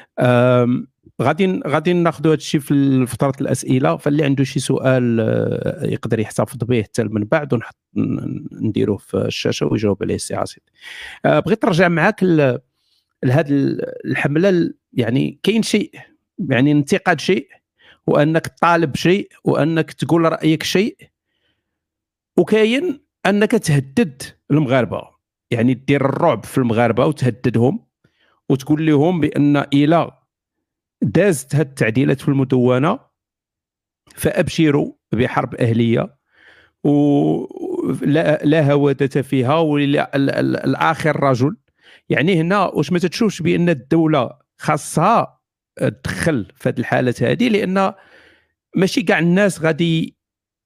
Speaker 1: غادي ناخذوا هذا الشيء في فتره الاسئله، فاللي عنده شي سؤال يقدر يحتفظ به حتى من بعد ونحط نديروه في الشاشه ويجاوب عليه السي عاصم. بغيت نرجع معاك لهذه الحمله. يعني كاين شيء، يعني انتقاد شيء، وانك تطالب شيء، وانك تقول رايك شيء، وكاين انك تهدد المغاربه، يعني دير الرعب في المغاربه وتهددهم وتقول لهم بان الى دازت هاد التعديلات في المدونه فابشروا بحرب اهليه ولا هوادة فيها والاخر رجل. يعني هنا واش ما تتشوفش بان الدوله خاصها تدخل في هذه الحالات هذه؟ لان ماشي كاع الناس غادي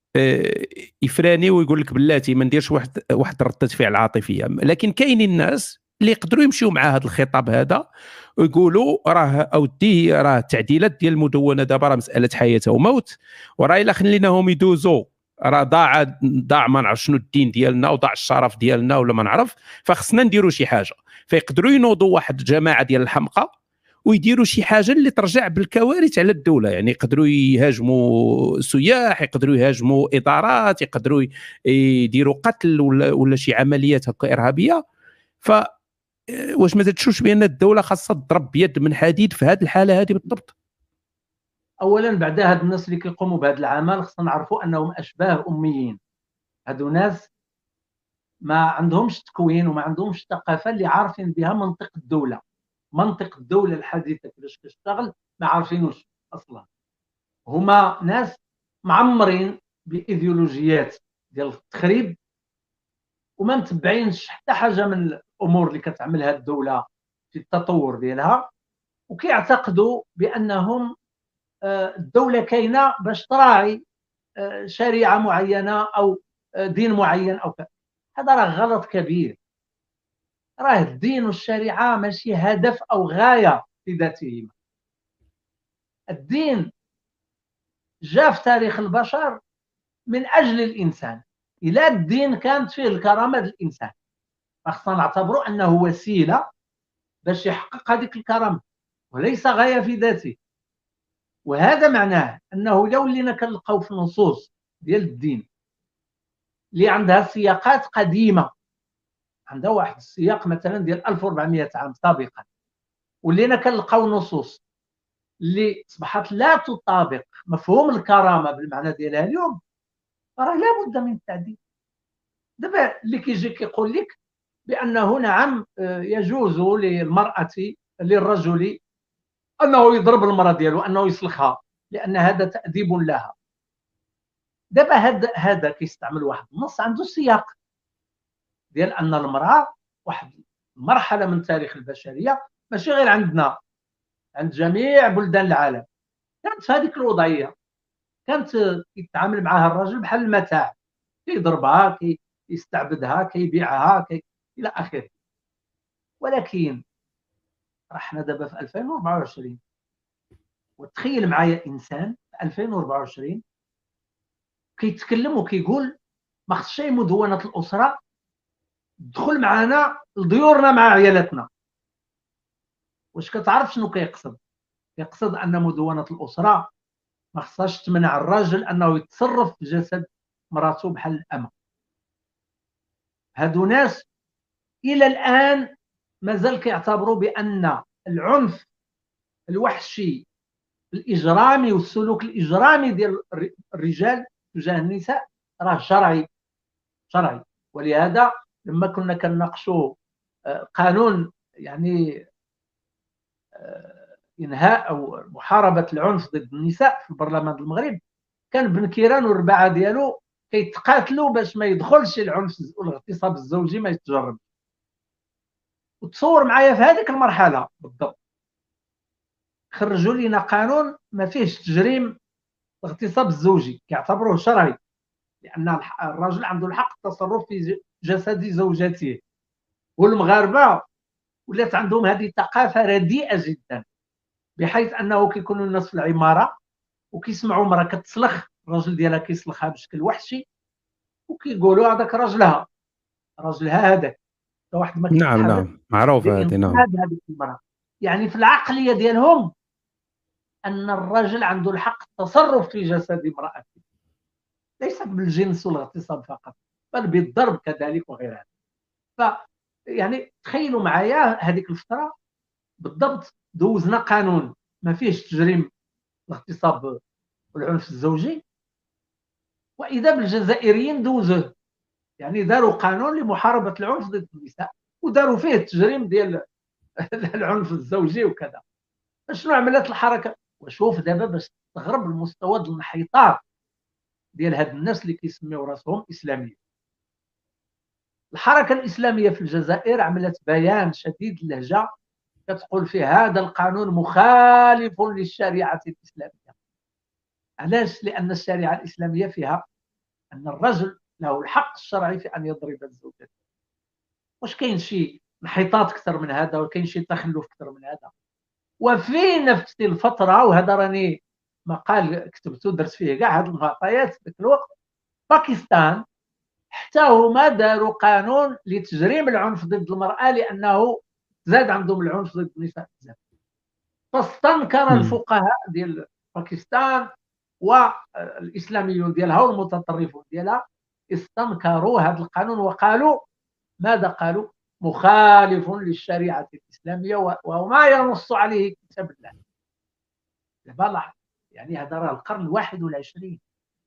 Speaker 1: يفراني ويقول لك بلاتي ما نديرش واحد ردة فعل عاطفيه، لكن كاينين الناس اللي يقدروا يمشيوا مع هذا الخطاب هذا ويقولوا راه اودي راه التعديلات ديال المدونه دابا راه مساله حياه وموت، وراه الا خليناهم يدوزوا راه ضاع ما نعرف شنو الدين ديالنا وضاع الشرف ديالنا ولا ما نعرف، فخصنا نديروا شي حاجه. فيقدروا ينوضوا واحد الجماعه ديال الحمقى ويديروا شي حاجه اللي ترجع بالكوارث على الدوله. يعني يقدروا يهاجموا سياح، يقدروا يهاجموا ادارات، يقدروا يديروا قتل ولا شي عمليات هكا ارهابيه. ف واش ما تشوفش بان الدوله خاصها تضرب بيد من حديد في هذه الحاله هذه بالضبط؟
Speaker 2: اولا بعد هاد الناس اللي كيقوموا بهذا العمل خصنا نعرفوا انهم اشباه اميين. هادو ناس ما عندهمش تكوين وما عندهمش ثقافه اللي عارفين بها منطق الدوله. منطق الدوله الحديثه كيفاش كتشتغل ما عارفينوش اصلا. هما ناس معمرين بايديولوجيات ديال التخريب وما متبعينش حتى حاجه من الامور اللي كتعملها الدوله في التطور ديالها، وكيعتقدوا بانهم الدوله كاينه باش تراعي شريعه معينه او دين معين او كذا. هذا راه غلط كبير. راه الدين والشريعه ماشي هدف او غايه في ذاتهما. الدين جاء في تاريخ البشر من اجل الانسان. الى الدين كانت فيه الكرامه ديال الانسان فخصنا نعتبروا انه وسيله باش يحقق هذيك الكرامه وليس غايه في ذاته. وهذا معناه انه لو ولينا كنلقاو في النصوص ديال الدين اللي عندها سياقات قديمه، عندها واحد السياق مثلا ديال 1400 عام سابقا، ولينا كنلقاو نصوص اللي اصبحت لا تطابق مفهوم الكرامه بالمعنى ديالها اليوم، راه لابد من التعديل. دابا اللي كيجي كيقول لك بانه نعم يجوز للرجل انه يضرب المراه ديالو، انه يسلخها، لان هذا تاديب لها. دابا هذا كيستعمل واحد النص عنده سياق ديال ان المراه واحد مرحله من تاريخ البشريه ماشي غير عندنا، عند جميع بلدان العالم كانت في هذيك الوضعيه. كانت يتعامل معها الرجل بحال المتاع، كيضربها، كيستعبدها، كيبيعها، الى اخره. ولكن رحنا دابا في 2024 وتخيل معايا انسان في 2024 كيتكلم وكيقول ما خصش مدونه الاسره تدخل معنا لديورنا مع عيالاتنا. واش كتعرف شنو كيقصد؟ يقصد ان مدونه الاسره ما خصهاش تمنع الرجل انه يتصرف في جسد مراته بحال الامه. هادو ناس الى الان مازال كيعتبروا بان العنف الوحشي الاجرامي والسلوك الاجرامي ديال الرجال تجاه النساء راه شرعي. ولهذا لما كنا كنناقشوا قانون يعني انهاء او محاربه العنف ضد النساء في البرلمان المغرب، كان بن كيران والربعه ديالو كيتقاتلوا باش ما يدخلش العنف والاغتصاب الزوجي ما يتجرب. وتصور معايا في هذيك المرحله بالضبط خرجوا لنا قانون ما فيهش تجريم الاغتصاب الزوجي، كيعتبروه شرعي، لان الرجل عنده الحق التصرف في جسد زوجته. والمغاربه ولات عندهم هذه الثقافه رديئه جدا، بحيث انه كيكونوا الناس في العماره وكيسمعوا مراه كتسلخ الراجل ديالها كيسلخها بشكل وحشي، وكيقولوا هذاك راجلها هذاك. واحد ما
Speaker 1: نعم
Speaker 2: كيتحرك
Speaker 1: نعم، معروفة هذه. نعم.
Speaker 2: بانقاذ هذه المراه. يعني في العقليه ديالهم ان الرجل عنده الحق التصرف في جسد امراته، ليس بالجنس والاغتصاب فقط بل بالضرب كذلك وغير هذا. ف يعني تخيلوا معايا هذيك الفتره بالضبط دوزنا قانون ما فيهش تجريم الاغتصاب والعنف الزوجي، واذا بالجزائريين دوزوه، يعني داروا قانون لمحاربه العنف ضد النساء وداروا فيه التجريم ديال العنف الزوجي وكذا. شنو عملت الحركه؟ وشوف دابا باش تستغرب المستوى ديال الانحطاط ديال هاد الناس اللي كيسميو راسهم اسلاميين. الحركه الاسلاميه في الجزائر عملت بيان شديد اللهجه كتقول فيه هذا القانون مخالف للشريعه الاسلاميه. علاش؟ لان الشريعه الاسلاميه فيها ان الرجل له الحق الشرعي في ان يضرب الزوجه. واش كاين شي انحطاط اكثر من هذا؟ وكاين شي تخلف اكثر من هذا؟ وفي نفس الفتره، وهذا راني مقال كتبته درت فيه كاع هذه المعطيات في ذاك الوقت، باكستان حتى هما داروا قانون لتجريم العنف ضد المراه لانه زاد عندهم العنف ضد النساء بزاف. فاستنكر الفقهاء ديال باكستان والاسلاميون ديالها والمتطرفون ديالها استنكروا هذا القانون وقالوا ماذا قالوا؟ مخالف للشريعه الاسلاميه وما ينص عليه كتاب الله. دابا يعني هذا راه القرن 21.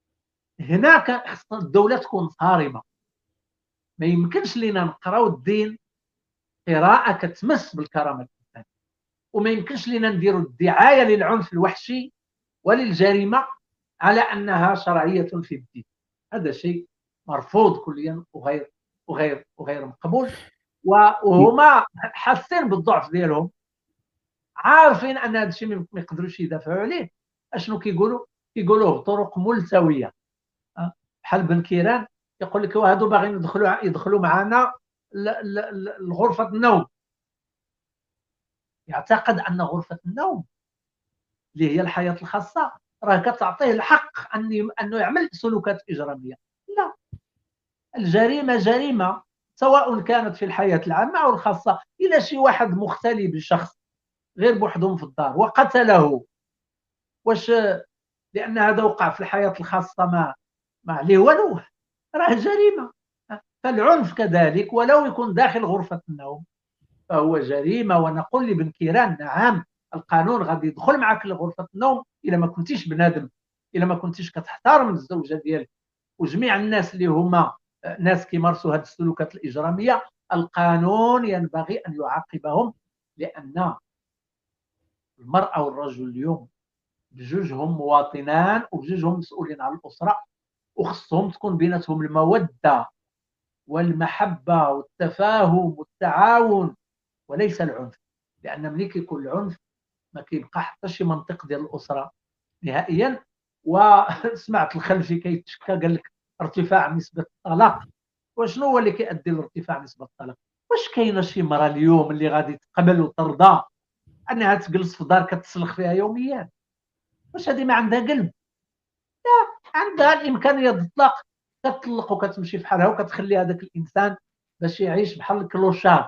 Speaker 2: هناك خص الدوله تكون صارمه. ما يمكنش لينا نقراو الدين قراءه كتمس بالكرامه الانسانيه، وما يمكنش لينا نديروا الدعايه للعنف الوحشي وللجريمه على انها شرعيه في الدين. هذا شيء مرفوض كليا وغير مقبول. وهما حاسين بالضعف ديالهم، عارفين ان هذا الشيء ما يقدروش يدافعوا عليه. اشنو كيقولوا؟ كيقولوه بطرق ملتويه. بحال بن كيران يقول لك هادو باغيين يدخلوا معنا لغرفه النوم. يعتقد ان غرفه النوم اللي هي الحياه الخاصه راه كتعطيه الحق انه يعمل سلوكات اجراميه. لا، الجريمه جريمه سواء كانت في الحياه العامه او الخاصه. الى شي واحد مختلي بشخص غير بوحدهم في الدار وقتله، واش لان هذا وقع في الحياه الخاصه ما عليه والو؟ راه جريمه. فالعنف كذلك ولو يكون داخل غرفه النوم فهو جريمه. ونقول لابن كيران نعم، القانون غادي يدخل معك لغرفه النوم الا ما كنتيش بنادم، الا ما كنتيش كتحترم الزوجه ديالك وجميع الناس اللي هما ناس كيمارسوا هذه السلوكات الاجراميه. القانون ينبغي ان يعاقبهم، لان المراه والرجل اليوم بجوجهم مواطنان وبجوجهم مسؤولين على الاسره، وخصهم تكون بيناتهم الموده والمحبه والتفاهم والتعاون وليس العنف. لان ملي كيكون العنف ما كيبقى حتى شي منطق ديال الاسره نهائيا. وسمعت الخلفي كيتشكى قال لك ارتفاع نسبه الطلاق. وشنو هو اللي كيؤدي لارتفاع نسبه الطلاق؟ واش كاينه شي مراه اليوم اللي غادي تقبل وترضى انها تجلس في دار كتسلخ فيها يوميا؟ واش هذه ما عندها قلب؟ لا، عندها الامكانيه تطلق كتطلق وكتمشي فحالها وكتخلي هذاك الانسان باش يعيش بحال الكلوشار،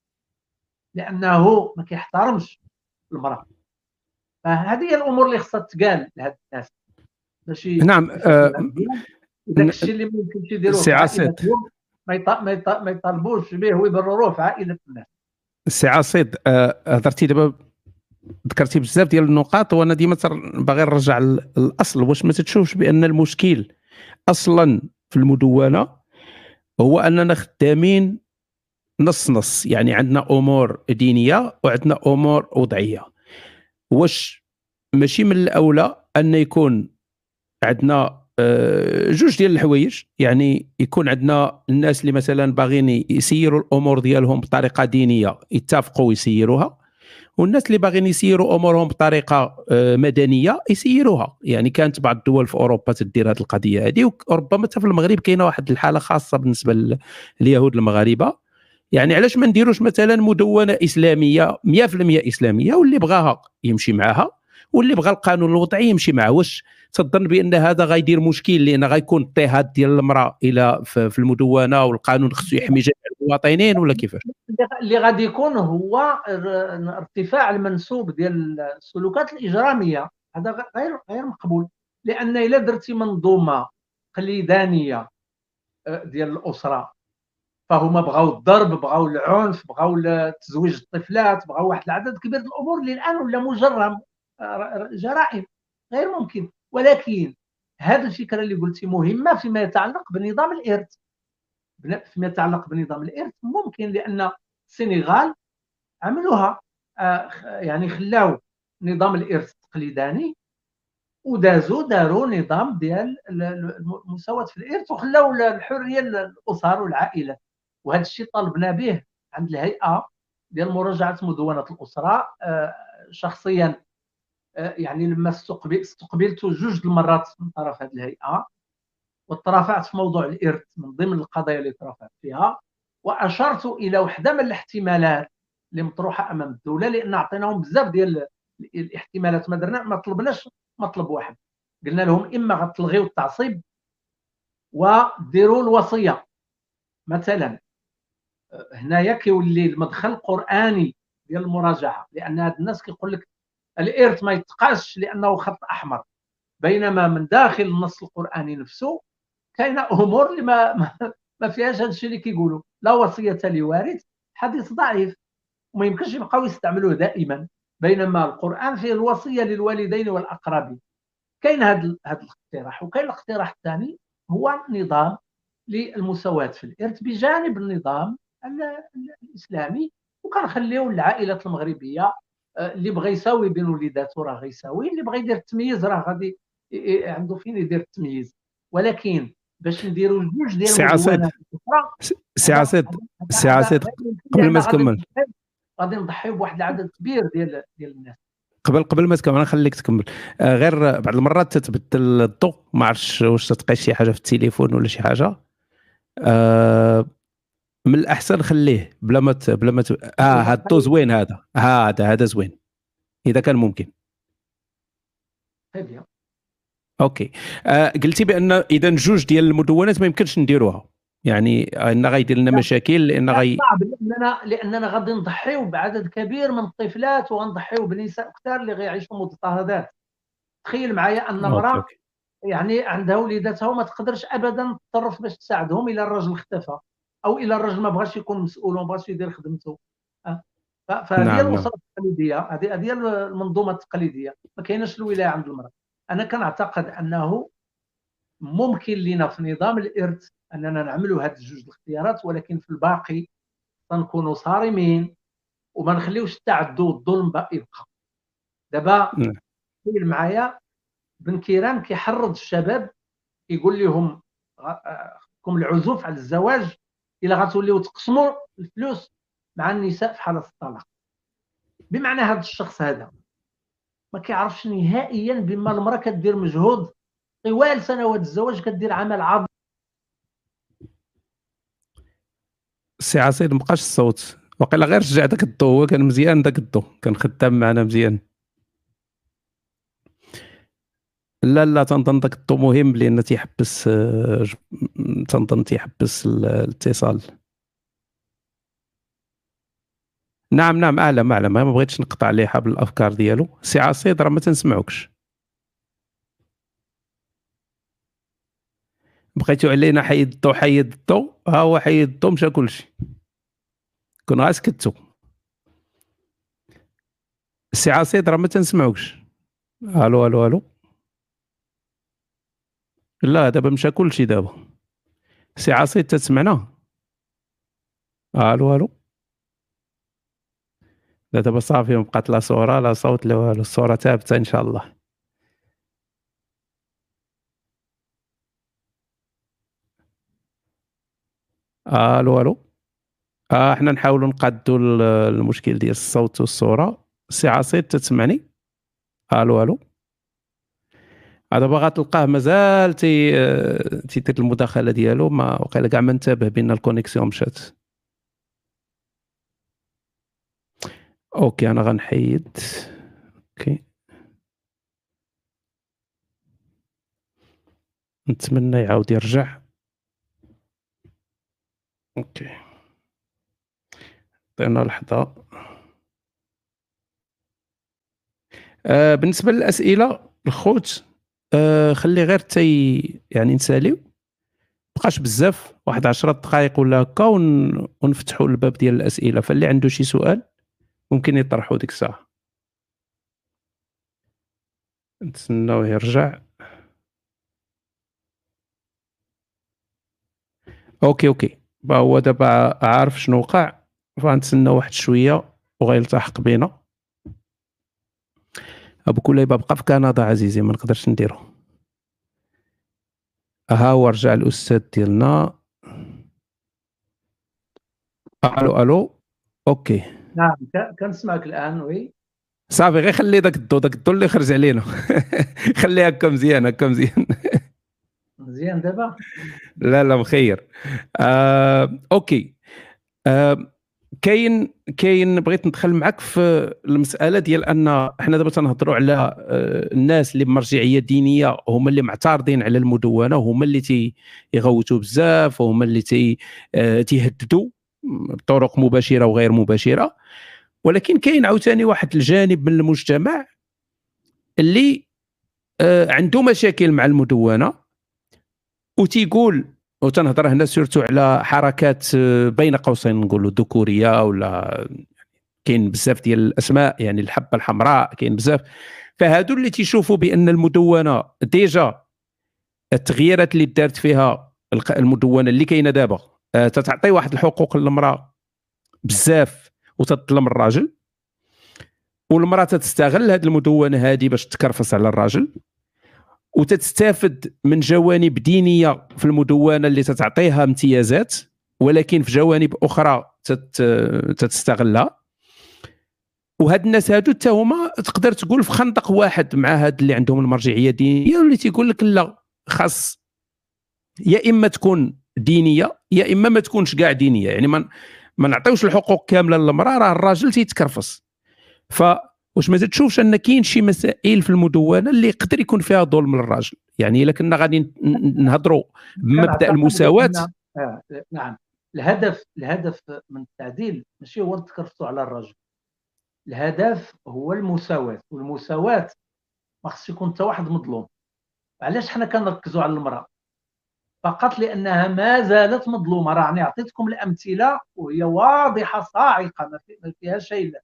Speaker 2: لانه ما كيحترمش المراه. فهذه هي الامور اللي خصها تقال لهاد الناس باش
Speaker 1: نعم.
Speaker 2: يفهموها مزيان. وداك الشيء اللي ما يمكنش يديروه
Speaker 1: سي
Speaker 2: في
Speaker 1: عصيد،
Speaker 2: عائلتهم ما يطالبوش به ويبرروه في عائله الناس.
Speaker 1: سي عصيد، هضرتي دابا، ذكرتي بزاف ديال النقاط، وانا ديما باغي نرجع للاصل. واش ما تتشوفش بان المشكل اصلا في المدونه هو اننا خدامين نص نص؟ يعني عندنا امور دينيه وعندنا امور وضعيه. واش ماشي من الاولى ان يكون عندنا جوج ديال الحوايج؟ يعني يكون عندنا الناس اللي مثلا باغيين يسيروا الامور ديالهم بطريقه دينيه يتفقوا ويسيروها، والناس اللي باغيين يسيروا امورهم بطريقه مدنيه يسيروها. يعني كانت بعض الدول في اوروبا تدير هذه القضيه هذه، وربما حتى في المغرب كاينه واحد الحاله خاصه بالنسبه لليهود المغاربه. يعني علاش ما نديروش مثلا مدونه اسلاميه 100% اسلاميه، واللي بغاها يمشي معها، واللي بغى القانون الوضعي يمشي معه؟ واش تظن بان هذا غيدير مشكل؟ لان غيكون اضطهاد ديال المراه الى في المدونه، والقانون خصو يحمي جميع المواطنين، ولا كيفاش؟
Speaker 2: اللي غادي يكون هو ارتفاع المنسوب ديال السلوكات الاجراميه. هذا غير مقبول، لان الا درتي منظومه قليدانيه ديال الاسره، فهما بغاو الضرب، بغاو العنف، بغاو تزويج الطفلات، بغاو واحد العدد كبير من الامور اللي الان ولا مجرم جرائم غير ممكن. ولكن هذه الفكره اللي قلتي مهمه فيما يتعلق بنظام الارث. فيما يتعلق بنظام الارث ممكن، لان السنغال عملوها، يعني خلاو نظام الارث التقليداني داروا نظام ديال المساواه في الارث، وخلاو الحريه للاسر والعائلات. وهذا الشيء طالبنا به عند الهيئه ديال مراجعه مدونه الاسره. شخصيا يعني لما استقبلت جوج المرات من طرف هذه الهيئه، وترافعت في موضوع الارث من ضمن القضايا اللي ترافعت فيها، واشرت الى واحده من الاحتمالات اللي مطروحه امام الدوله، لان عطيناهم بزاف ديال الاحتمالات. ما طلبناش مطلب واحد، قلنا لهم اما غتلغيو التعصيب وديروا الوصيه مثلا. هنايا كيولي المدخل قراني ديال المراجعه، لان هاد الناس كيقول لك الارث ما يتقاش لانه خط احمر، بينما من داخل النص القراني نفسه كاينه امور اللي ما فيهاش هذا الشيء اللي كيقولوا. لا وصيه لوارث، حديث ضعيف وما يمكنش يبقاو يستعملوه دائما، بينما القران فيه الوصيه للوالدين والاقربين. كاين هذا الاقتراح، وكاين الاقتراح الثاني هو نظام للمساواه في الارث بجانب النظام الاسلامي، وكنخليو للعائلات المغربيه اللي بغى يساوي بين وليداته راه غيساوي، اللي بغى يدير التمييز راه غادي عنده فين يدير التمييز. ولكن باش نديروا جوج ديال
Speaker 1: سي عصيد،
Speaker 2: المدونات الاخرى،
Speaker 1: سي عصيد، سي
Speaker 2: هذا
Speaker 1: عصيد،
Speaker 2: غير ممكن،
Speaker 1: قبل
Speaker 2: لان
Speaker 1: ما تكمل،
Speaker 2: غادي نضحيو بواحد العدد كبير ديال الناس.
Speaker 1: قبل ما تكمل نخليك تكمل. غير بعض المرات تتبدل الضوء، ما عرفتش واش تتقي شي حاجه في التليفون ولا شي حاجه. من الاحسن خليه بلا ما هذا الضوء زوين، هذا زوين اذا كان ممكن. اوكي. قلتي بان اذا جوج ديال المدونات ما يمكنش نديروها، يعني ان غيدير لنا مشاكل، لان
Speaker 2: صعب، لاننا غادي نضحيو بعدد كبير من الطفلات، وغنضحيو بنساء كثار اللي غيعيشوا مضطهدات. تخيل معايا ان امراه يعني عندها وليداتها وما تقدرش ابدا تتصرف باش تساعدهم الى الرجل اختفى، او الى الرجل ما بغاش يكون مسؤول وما بغاش يدير خدمته. فهذه الاسره التقليديه، هذه المنظومه التقليديه، ما كايناش الولايه عند المراه. انا كنعتقد انه ممكن لنا في نظام الارث اننا نعملوا هذه الجوج الاختيارات، ولكن في الباقي نكونوا صارمين وما نخليوش التعدي والظلم يبقى. دابا تخيل معايا بن كيران كيحرض الشباب، يقول لهم خصكم العزوف على الزواج الا غتوليو تقسموا الفلوس مع النساء في حاله الطلاق. بمعنى هذا الشخص هذا ما كيعرفش نهائيا بما المراه كدير مجهود طوال سنوات الزواج، كدير عمل عظيم.
Speaker 1: سي عصير مابقاش الصوت، وقيلا غير رجع داك الضوء، هو كان مزيان داك الضوء، كان خدام معنا مزيان. لا لا، تنظن داك الضو مهم لان تيحبس تنظن تيحبس الاتصال. نعم نعم، اعلم اعلم، ما بغيتش نقطع عليه حبل الافكار ديالو. سي عصيد راه ما تنسمعوكش، بقيتو علينا حيد الضو حيد الضو، ها هو حيد الضو مشى كلشي، كون غير سكتو. سي عصيد راه ما تنسمعوكش. الو الو الو. لا دابا مشى كلشي دابا. سي عصيد تسمعنا؟ الو الو. لا دابا صافي، ما بقات لا صوره لا صوت لا والو، الصوره ثابته ان شاء الله. الو الو. حنا نحاولوا نقادوا المشكل ديال الصوت والصوره. سي عصيد تسمعني؟ الو الو. دابا غتلقاه مازال تيدير المداخله ديالو، ما وقيلا كاع ما انتبه بان الكونيكسيون مشات. اوكي انا غنحيد. اوكي، نتمنى يعاود يرجع. اوكي، عطينا لحظه. بالنسبه للاسئله الخوت، خلي غير يعني نساليو، بقاش بزاف، واحد 10 دقائق ولا هكا، ونفتحوا الباب ديال الاسئله، فاللي عنده شي سؤال ممكن يطرحوا ديك الساعه. نتسناوه يرجع. اوكي هو دابا عارف شنو وقع، فغنتسنى واحد شويه وغيلتحق بينا. ابو كليبه بقى في كندا عزيزي، ما نقدرش نديرو. ها هو رجع الاستاذ ديالنا. الو الو. اوكي
Speaker 2: نعم كنسمعك الآن. وي
Speaker 1: صافي، غير خلي داك الضو اللي خرج علينا. خليها هكا مزيان، هكا مزيان.
Speaker 2: مزيان دابا.
Speaker 1: لا لا مخير. اوكي. كاين بغيت ندخل معك في المساله ديال ان احنا دابا تنهضروا على الناس اللي بمرجعيه دينيه، هما اللي معترضين على المدونه، هما اللي تيغوتوا بزاف، وهما اللي تيهددوا بطرق مباشره وغير مباشره. ولكن كاين عاوتاني واحد الجانب من المجتمع اللي عنده مشاكل مع المدونه، وتيقول، وتنهضر هنا سورتو على حركات بين قوسين نقولوا ذكوريه، ولا كاين بزاف ديال الاسماء، يعني الحبه الحمراء كاين بزاف. فهادو اللي تيشوفوا بان المدونه ديجا التغييرات اللي دارت فيها المدونه اللي كاينه دابا تتعطي واحد الحقوق للمراه بزاف وتظلم الراجل، والمراه تستغل هذه المدونه هذه باش تكرفس على الراجل، وتستافد من جوانب دينيه في المدونه اللي تتعطيها امتيازات، ولكن في جوانب اخرى تتستغلها. وهاد الناس هادو حتى هما تقدر تقول في خندق واحد مع هاد اللي عندهم المرجعيه الدينيه، واللي تيقول لك لا، خاص يا اما تكون دينيه يا اما ما تكونش كاع دينيه، يعني ما نعطيوش الحقوق كامله للمراه، راه الراجل تيتكرفص. واش ما تشوفش ان كاين شي مسائل في المدونه اللي يقدر يكون فيها ظلم للراجل؟ يعني الا كنا غادي نهضروا بمبدا المساواه.
Speaker 2: نعم، الهدف من التعديل ماشي هو تكرفصوا على الرجل، الهدف هو المساواة، والمساواة ما خصش يكون حتى واحد مظلوم. علاش حنا كنركزوا على المرأة؟ فقط لأنها ما زالت مظلومة. راني عطيتكم الأمثلة وهي واضحة صاعقة، ما فيها شيء.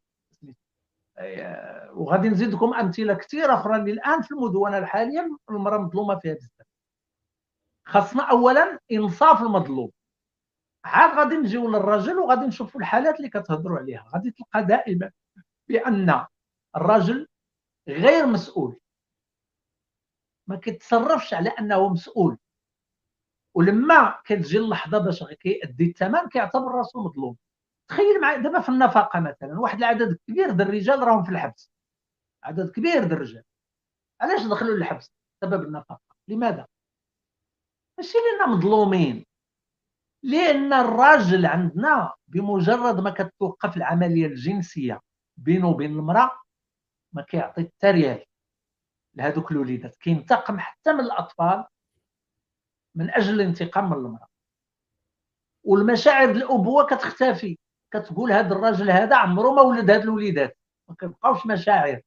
Speaker 2: وغادي نزيدكم أمثلة كثيرة أخرى اللي الآن في المدونة الحالية المرأة مظلومة فيها بزاف. خاصنا أولا إنصاف المظلوم، عاد غادي نجيو للرجل وغادي نشوفوا الحالات اللي كتهضروا عليها. غادي تلقى دائما بأن الرجل غير مسؤول، ما كيتصرفش على انه مسؤول، ولما كتجي اللحظه باش كيأدي الثمن كيعتبر راسو مظلوم. تخيل معايا دابا في النفقه مثلا، واحد العدد كبير ديال الرجال راهم في الحبس، عدد كبير ديال الرجال. علاش دخلوا للحبس؟ بسبب النفقه. لماذا؟ ماشي لأننا مظلومين، لان الراجل عندنا بمجرد ما كتوقف العمليه الجنسيه بينه وبين المراه ما كيعطي حتى ريال. لهذوك الوليدات، كينتقم حتى من الاطفال من اجل الانتقام من المراه. والمشاعر الابوه كتختفي، كتقول هذا الراجل هذا عمره ما ولد هاد الوليدات، ما كيبقاوش مشاعر.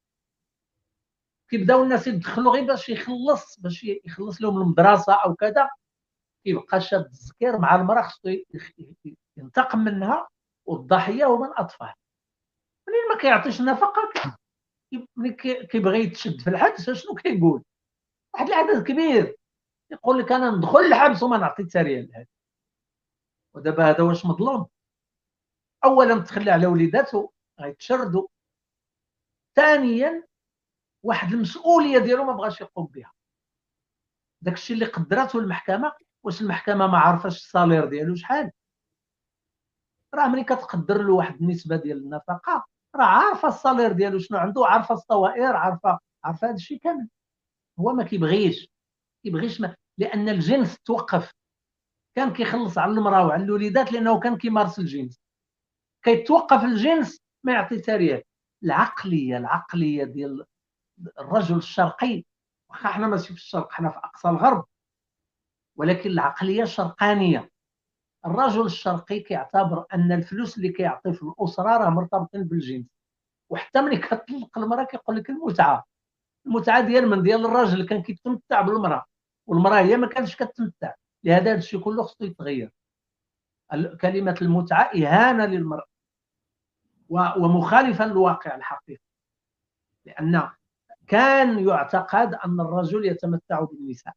Speaker 2: كيبداو الناس يدخلوا غير باش يخلص لهم المدرسه او كذا، كيبقى شاد الزكير مع المراه، خصو ينتقم منها، والضحيه هما الاطفال. منين ما كيعطيش النفقه، ملي كيبغي يتشد في الحبس شنو كيقول؟ واحد العدد كبير يقول لك انا ندخل الحبس وما نعطي حتى ريال هذا. ودابا هذا واش مظلوم؟ اولا تخلى على وليداته غيتشردوا، ثانيا واحد المسؤوليه ديالو ما بغاش يقوم بها. داكشي اللي قدرته المحكمه، واش المحكمه ما عارفاش الصالير ديالو شحال؟ راه ملي كتقدر له واحد النسبه ديال النفقه، راه عارفه الصالير ديالو شنو عنده، عارفه الصوائر، عارفه هذا الشيء كامل. هو ما كيبغيش لان الجنس توقف. كان كيخلص على المراه وعلى الوليدات لانه كان كيمارس الجنس، كيتوقف الجنس ما يعطي حتى ريال. العقليه ديال الرجل الشرقي، واخا حنا ماشي في الشرق، حنا في اقصى الغرب، ولكن العقليه الشرقانيه. الرجل الشرقي كيعتبر ان الفلوس اللي كيعطي في الاسره راه مرتبطين بالجنس. وحتى ملي كتطلق المراه كيقول لك المتعه ديال الراجل اللي كان كيتمتع بالمراه، والمراه هي ما كانتش كتمتع. لهذا هذا الشيء كله خصو يتغير. كلمه المتعه اهانه للمراه ومخالفه للواقع الحقيقي، لان كان يعتقد ان الرجل يتمتع بالنساء.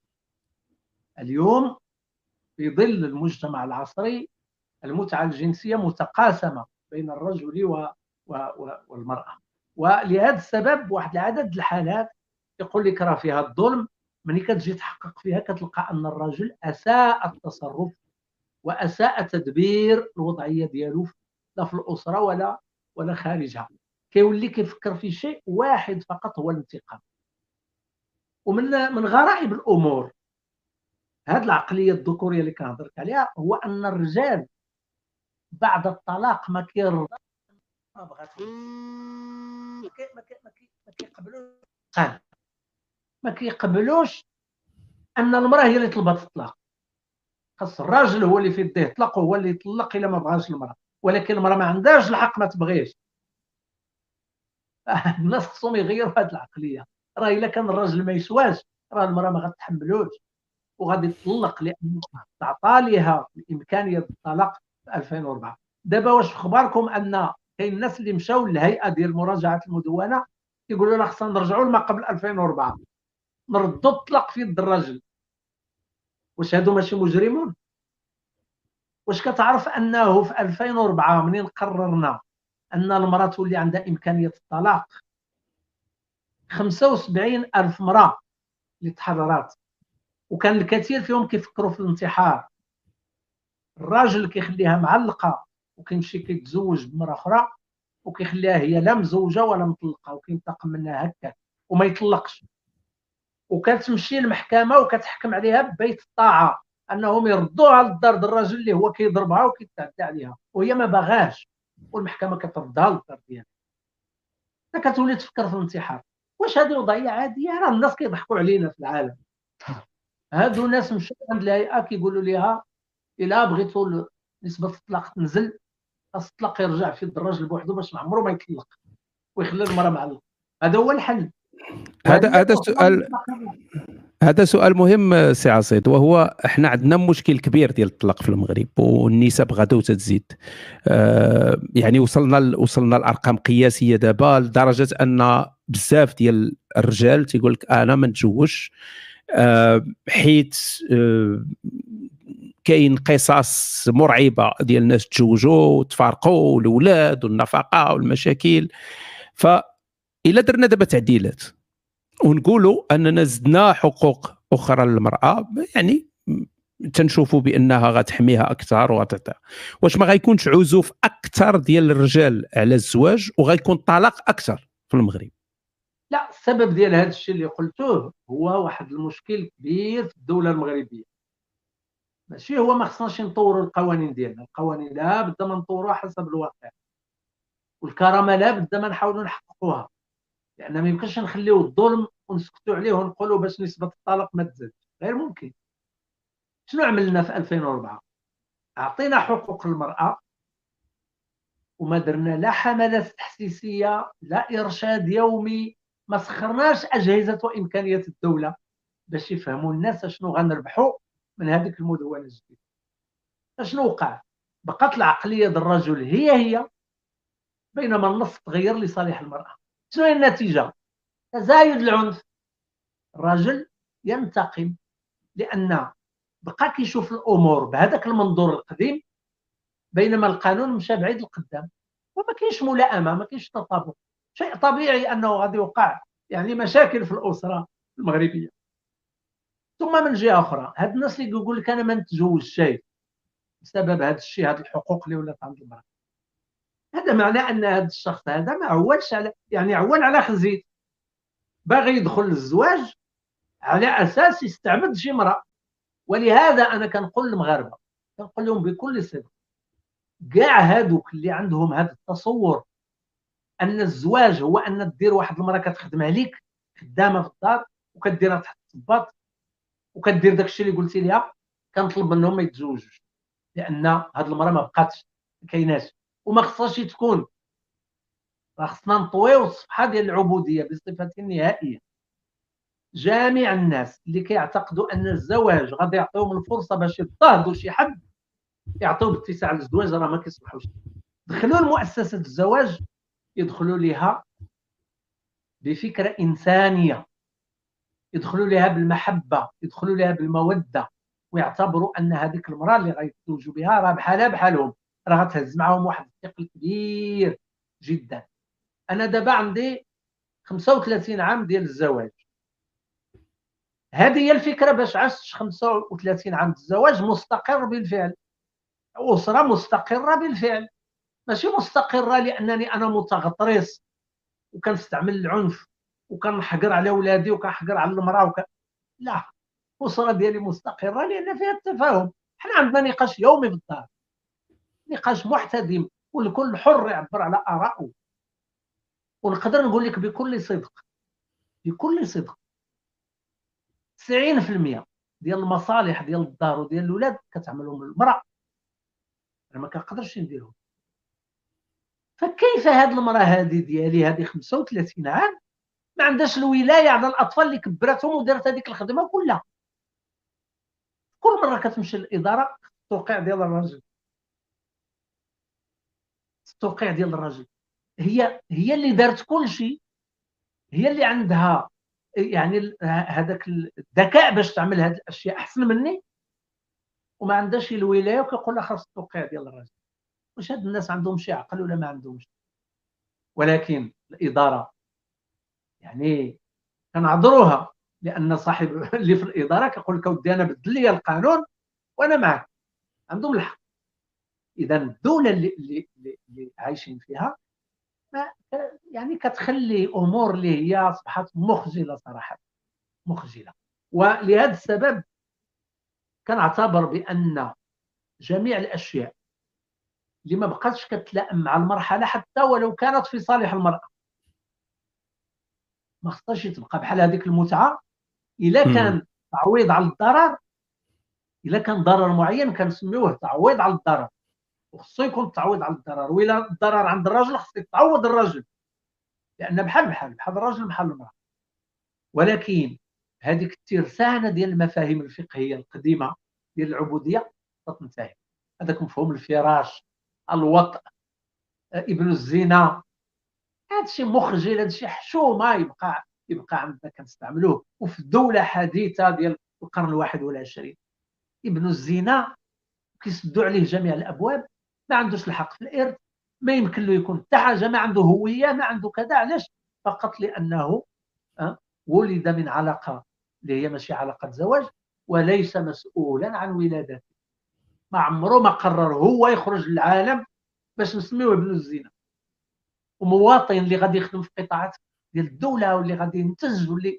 Speaker 2: اليوم في ظل المجتمع العصري المتعة الجنسية متقاسمة بين الرجل والمرأة. ولهذا السبب واحد العدد الحالات يقول لك راه فيها الظلم، ملي كتجي تحقق فيها كتلقى ان الرجل اساء التصرف واساء تدبير الوضعيه ديالو، لا في الاسره ولا خارجها. كيولي كيفكر في شيء واحد فقط، هو الانتقام. ومن غرائب الامور هذه العقليه الذكوريه اللي كنهضر عليها، هو ان الرجال بعد الطلاق ما كيرضى، ما بغاتش، ما كيقبلوش ان المراه هي اللي طلبت الطلاق. خاص الراجل هو اللي في يديه يطلق، وهو اللي يطلق الا ما بغاش المراه، ولكن المراه ما عندهاش الحق ما تبغيش. الناس خصهم يغيروا هذه العقليه. راه الا كان الراجل ما يسواش، راه المراه ما غتحملوش وغادي تطلق، لان تعطى لها الامكانيه الطلاق في 2004. دابا واش في اخباركم ان كاين الناس اللي مشاو للهيئه ديال مراجعه المدونه كيقولوا لها خصنا نرجعوا لما قبل 2004، نردوا الطلاق في يد الراجل؟ واش هادو ماشي مجرمون؟ واش كتعرف انه في 2004 منين قررنا ان المراه تولي عندها امكانيه الطلاق، 75,000 مراه اللي تحررات، وكان الكثير فيهم كيفكروا في الانتحار. الراجل كيخليها معلقه وكيمشي كيتزوج بمراه اخرى، وكيخليها هي لا مزوجه ولا مطلقه، وكينتقم منها هكا وما يطلقش. وكتمشي المحكمه وكتحكم عليها ببيت الطاعه انهم يردوها للدار ديال الراجل اللي هو كيضربها وكيتعدى عليها، وهي ما باغاش، والمحكمه كتردها للدار ديالها. فكتولي تفكر في الانتحار. واش هذه وضعيه عاديه؟ راه الناس كيضحكوا علينا في العالم. هادو ناس مشاو عند الهيئه كيقولوا لها الا بغيتوا نسبه الطلاق تنزل، خاص الطلاق يرجع في يد الراجل بوحدو باش ما عمره ما يطلق، ويخلي المراه معلقه. هذا هو الحل.
Speaker 1: هذا سؤال، هذا سؤال مهم سي عصيد، وهو احنا عندنا مشكل كبير ديال الطلاق في المغرب، والنسب غدا وتزيد. يعني وصلنا لارقام قياسيه دابا، لدرجه ان بزاف ديال الرجال تيقول لك انا ما نتزوجش حيت كاين قصص مرعبه ديال الناس تزوجوا وتفارقوا، والاولاد والنفقه والمشاكل. فإلا درنا دابا تعديلات ونقولوا اننا زدنا حقوق اخرى للمراه، يعني تنشوفوا بانها غتحميها اكثر وغتعطي، واش ما غيكونش عزوف اكثر ديال الرجال على الزواج وغيكون طلاق اكثر في المغرب؟
Speaker 2: لا، السبب ديال هذا الشيء اللي قلتوه هو واحد المشكل كبير في الدوله المغربيه. ماشي هو ما خصناش نطوروا القوانين ديالنا، القوانين لا بد ما نطوروها حسب الواقع، والكرامه لا بد ما نحاولوا نحققوها، لان ما يمكنش نخليو الظلم ونسكتوا عليه ونقولوا باش نسبة الطلاق ما تزادش، غير ممكن. شنو عملنا في 2004؟ أعطينا حقوق المرأة وما درنا لا حملات تحسيسية لا إرشاد يومي، ما سخرناش أجهزة وإمكانيات الدولة باش يفهموا الناس شنو غنربحوا من هذيك المدونة الجديدة. شنو وقع؟ بقات العقلية ديال الرجل هي بينما النص تغير لصالح المرأة. شنو هي النتيجة؟ تزايد العنف. الرجل ينتقم لأن بقى كيشوف الأمور بهذاك المنظور القديم، بينما القانون مشى بعيد القدام وما كاينش ملائمة، ما كاينش تطابق. شيء طبيعي أنه غادي يوقع يعني مشاكل في الأسرة المغربية. ثم من جهة أخرى هاد الناس اللي يقول لك أنا ما نتزوجش بسبب هذا الشيء، هذه الحقوق اللي ولات عند المرأة، هذا معناه أن هذا الشخص هذا ما عولش على، يعني عول على خزيت، باغي يدخل للزواج على أساس يستعبد شي امرأة. ولهذا أنا كنقول للمغاربة، كنقول لهم بكل صدق، كاع هادوك اللي عندهم هذا التصور ان الزواج هو ان دير واحد المراه كتخدم عليك، خدامه في الدار وكديرها تحت الصباط وكدير داك الشيء اللي قلتي ليها، كنطلب منهم ما يتزوجوش، لان هاد المراه ما بقاتش، ما كايناش وما خصهاش تكون. راه خصنا نطويو الصفحه ديال العبوديه بصفه نهائيه. جميع الناس اللي كيعتقدوا ان الزواج غادي يعطيهم الفرصه باش يضطهدوا شي حد، يعطيو باتساع للزواج، راه ما كيصلحوش. دخلوا المؤسسه الزواج يدخلوا لها بفكرة إنسانية، يدخلوا لها بالمحبة، يدخلوا لها بالمودة، ويعتبروا أن هذيك المرأة اللي غيتزوجوا بها راه بحالها بحالهم، راه غتهز معهم واحد الثقل كبير جدا. أنا دابا عندي 35 عام ديال الزواج، هذه هي الفكرة باش عشت 35 عام الزواج مستقر بالفعل، أسرة مستقرة بالفعل، ماشي مستقرة لأنني أنا متغطرس وكنستعمل العنف وكنحقر على ولادي وكنحقر على المراه لا، الاسره ديالي مستقره لان فيها التفاهم. حنا عندنا نقاش يومي في الدار، نقاش محتدم والكل حر يعبر على ارائه. ونقدر نقول لك بكل صدق، بكل صدق 90% ديال المصالح ديال الدار وديال الاولاد كتعملهم المراه، انا ما كنقدرش نديرهم. فكيف هاد المراه هذه ديالي هذه 35 عام ما عندهاش الولايه على الاطفال اللي كبرتهم ودارت هذيك الخدمه كلها؟ كل مره كتمشي للاداره التوقيع ديال الراجل، التوقيع ديال الراجل، هي اللي دارت كل شيء، هي اللي عندها يعني هذاك الذكاء باش تعمل هذه الاشياء احسن مني، وما عندهاش الولايه وكيقول لها خاص التوقيع ديال الراجل. واش هاد الناس عندهم شي عقل ولا ما عندهمش؟ ولكن الاداره يعني كنعذروها، لان صاحب اللي في الاداره كيقول لك اودي انا بدل لي القانون وانا معك، عندهم الحق. اذا الدوله اللي عايشين فيها يعني كتخلي امور اللي هي اصبحت مخجله صراحه، مخجله. ولهذا السبب كنعتبر بان جميع الاشياء اللي ما بقاتش كتلائم مع المرحله حتى ولو كانت في صالح المراه ما خصهاش تبقى، بحال هذيك المتعه الا كان تعويض على الضرر، الا كان ضرر معين كنسميوه تعويض على الضرر، وخصو يكون تعويض على الضرر. وإلا الضرر عند الرجل خصك تعوض الرجل، لان بحال الرجل بحال المراه. ولكن هذيك الترسانه ديال المفاهيم الفقهيه القديمه ديال العبوديه تنتهي. هذاك مفهوم الفراش، الوطء، ابن الزنا، هذا الشيء مخجل، هذا الشيء حشومه يبقى عندنا كنستعملوه. وفي الدوله حديثه ديال القرن ال21 ابن الزنا كيسدوا عليه جميع الابواب، ما عندوش الحق في الارث، ما يمكن له يكون حتى حاجه، ما عنده هويه، ما عنده كذا. علاش؟ فقط لانه ولد من علاقه اللي هي ماشي علاقه زواج، وليس مسؤولا عن ولادته، ما عمره ما قرر هو يخرج للعالم باش نسميوه ابن الزنا. ومواطن اللي غادي يخدم في قطاعات ديال الدوله واللي غادي ينتج واللي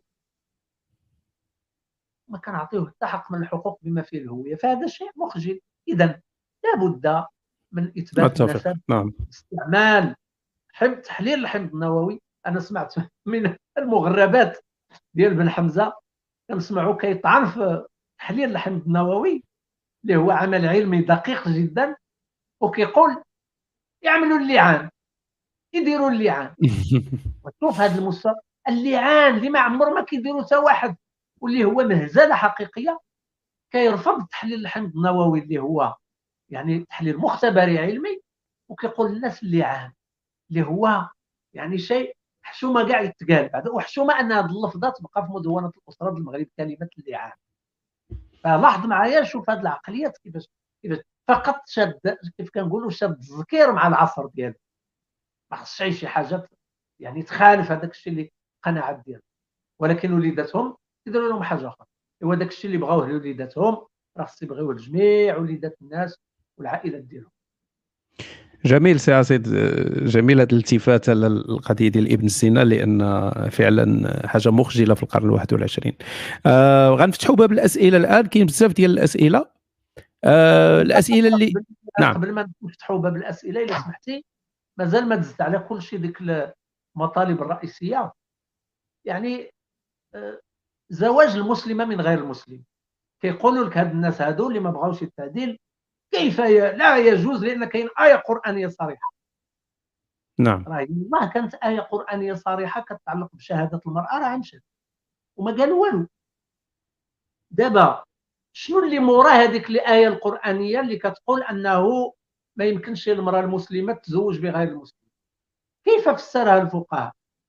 Speaker 2: ما كنعطيوه حتى حق من الحقوق بما فيه الهويه، فهذا شيء مخجل. اذا لابد من اثبات النسب،
Speaker 1: نعم.
Speaker 2: استعمال تحليل الحمض النووي. انا سمعت من المغربات ديال بن حمزه كنسمعوا كيطعن في تحليل الحمض النووي اللي هو عمل علمي دقيق جدا، وكيقول يعملوا اللعان، يديروا اللعان. وشوف هذا المستوى اللعان اللي ما عمر ما كيديروا حتى واحد، واللي هو مهزله حقيقيه، كيرفض تحليل الحمض النووي اللي هو يعني تحليل مختبري علمي، وكيقول للناس اللعان اللي هو يعني شيء حشومه كاع يتقال بعد، وحشومه ان هذه اللفظه تبقى في مدونه الاسره المغرب كلمه اللعان. فلاحظ معايا، شوف هذه العقليات كيفاش فقط شاد، كيف كنقولوا شاد التذكير مع العصر ديالو، ما خصش شي حاجات يعني تخالف هذاك الشيء اللي قناعات ديالو. ولكن وليداتهم يديروا لهم حاجه اخرى، هو داك الشيء اللي بغاوه لوليداتهم راه خص يبغيوه لجميع وليدات الناس والعائلات ديالهم.
Speaker 1: جميل سي عسيد، جميل هذا الالتفات على القضيه ديال ابن سينا، لان فعلا حاجه مخجله في القرن 21. غنفتحوا باب الاسئله الان، كاين بزاف ديال الاسئله. الاسئله اللي نعم.
Speaker 2: قبل ما نفتحوا باب الاسئله الا سمحتي، مازال ما دزت على كل شيء ديك المطالب الرئيسيه. يعني زواج المسلمه من غير المسلم، كيقولوا لك هاد الناس هادو اللي ما بغاوش التعديل كيف لا يجوز، لان كاين ايه قرانيه صريحه.
Speaker 1: نعم.
Speaker 2: راه الله كانت ايه قرانيه صريحه كتتعلق بشهاده المراه راه مشات وما قالوا والو. دابا شنو اللي مورا هذيك الايه القرانيه اللي كتقول انه ما يمكنش المراه المسلمه تزوج بغير المسلم؟ كيف فسرها الفقهاء؟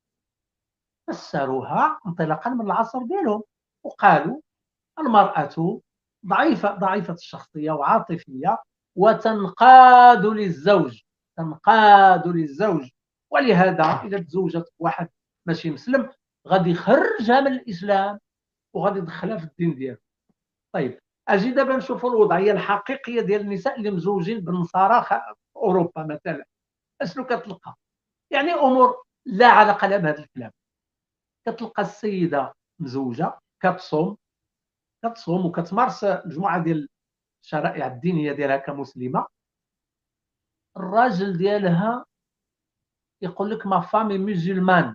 Speaker 2: فسروها انطلاقا من العصر ديالهم، وقالوا المرأة ضعيفة الشخصية وعاطفية، وتنقاد للزوج، تنقاد للزوج، ولهذا إذا تزوجت واحد ماشي مسلم غادي يخرجها من الإسلام وغادي يدخلها في الدين ديالو. طيب اجي دابا نشوفوا الوضعيه الحقيقيه ديال النساء اللي مزوجين بالنصارى في اوروبا مثلا، اشنو كتلقى؟ يعني امور لا علاقه لها بهذا الكلام. كتلقى السيده مزوجه كتصوم وكتمارس مجموعه ديال الشرائع الدينيه ديالها كمسلمه، الراجل ديالها يقول لك ما فامي مسلمان،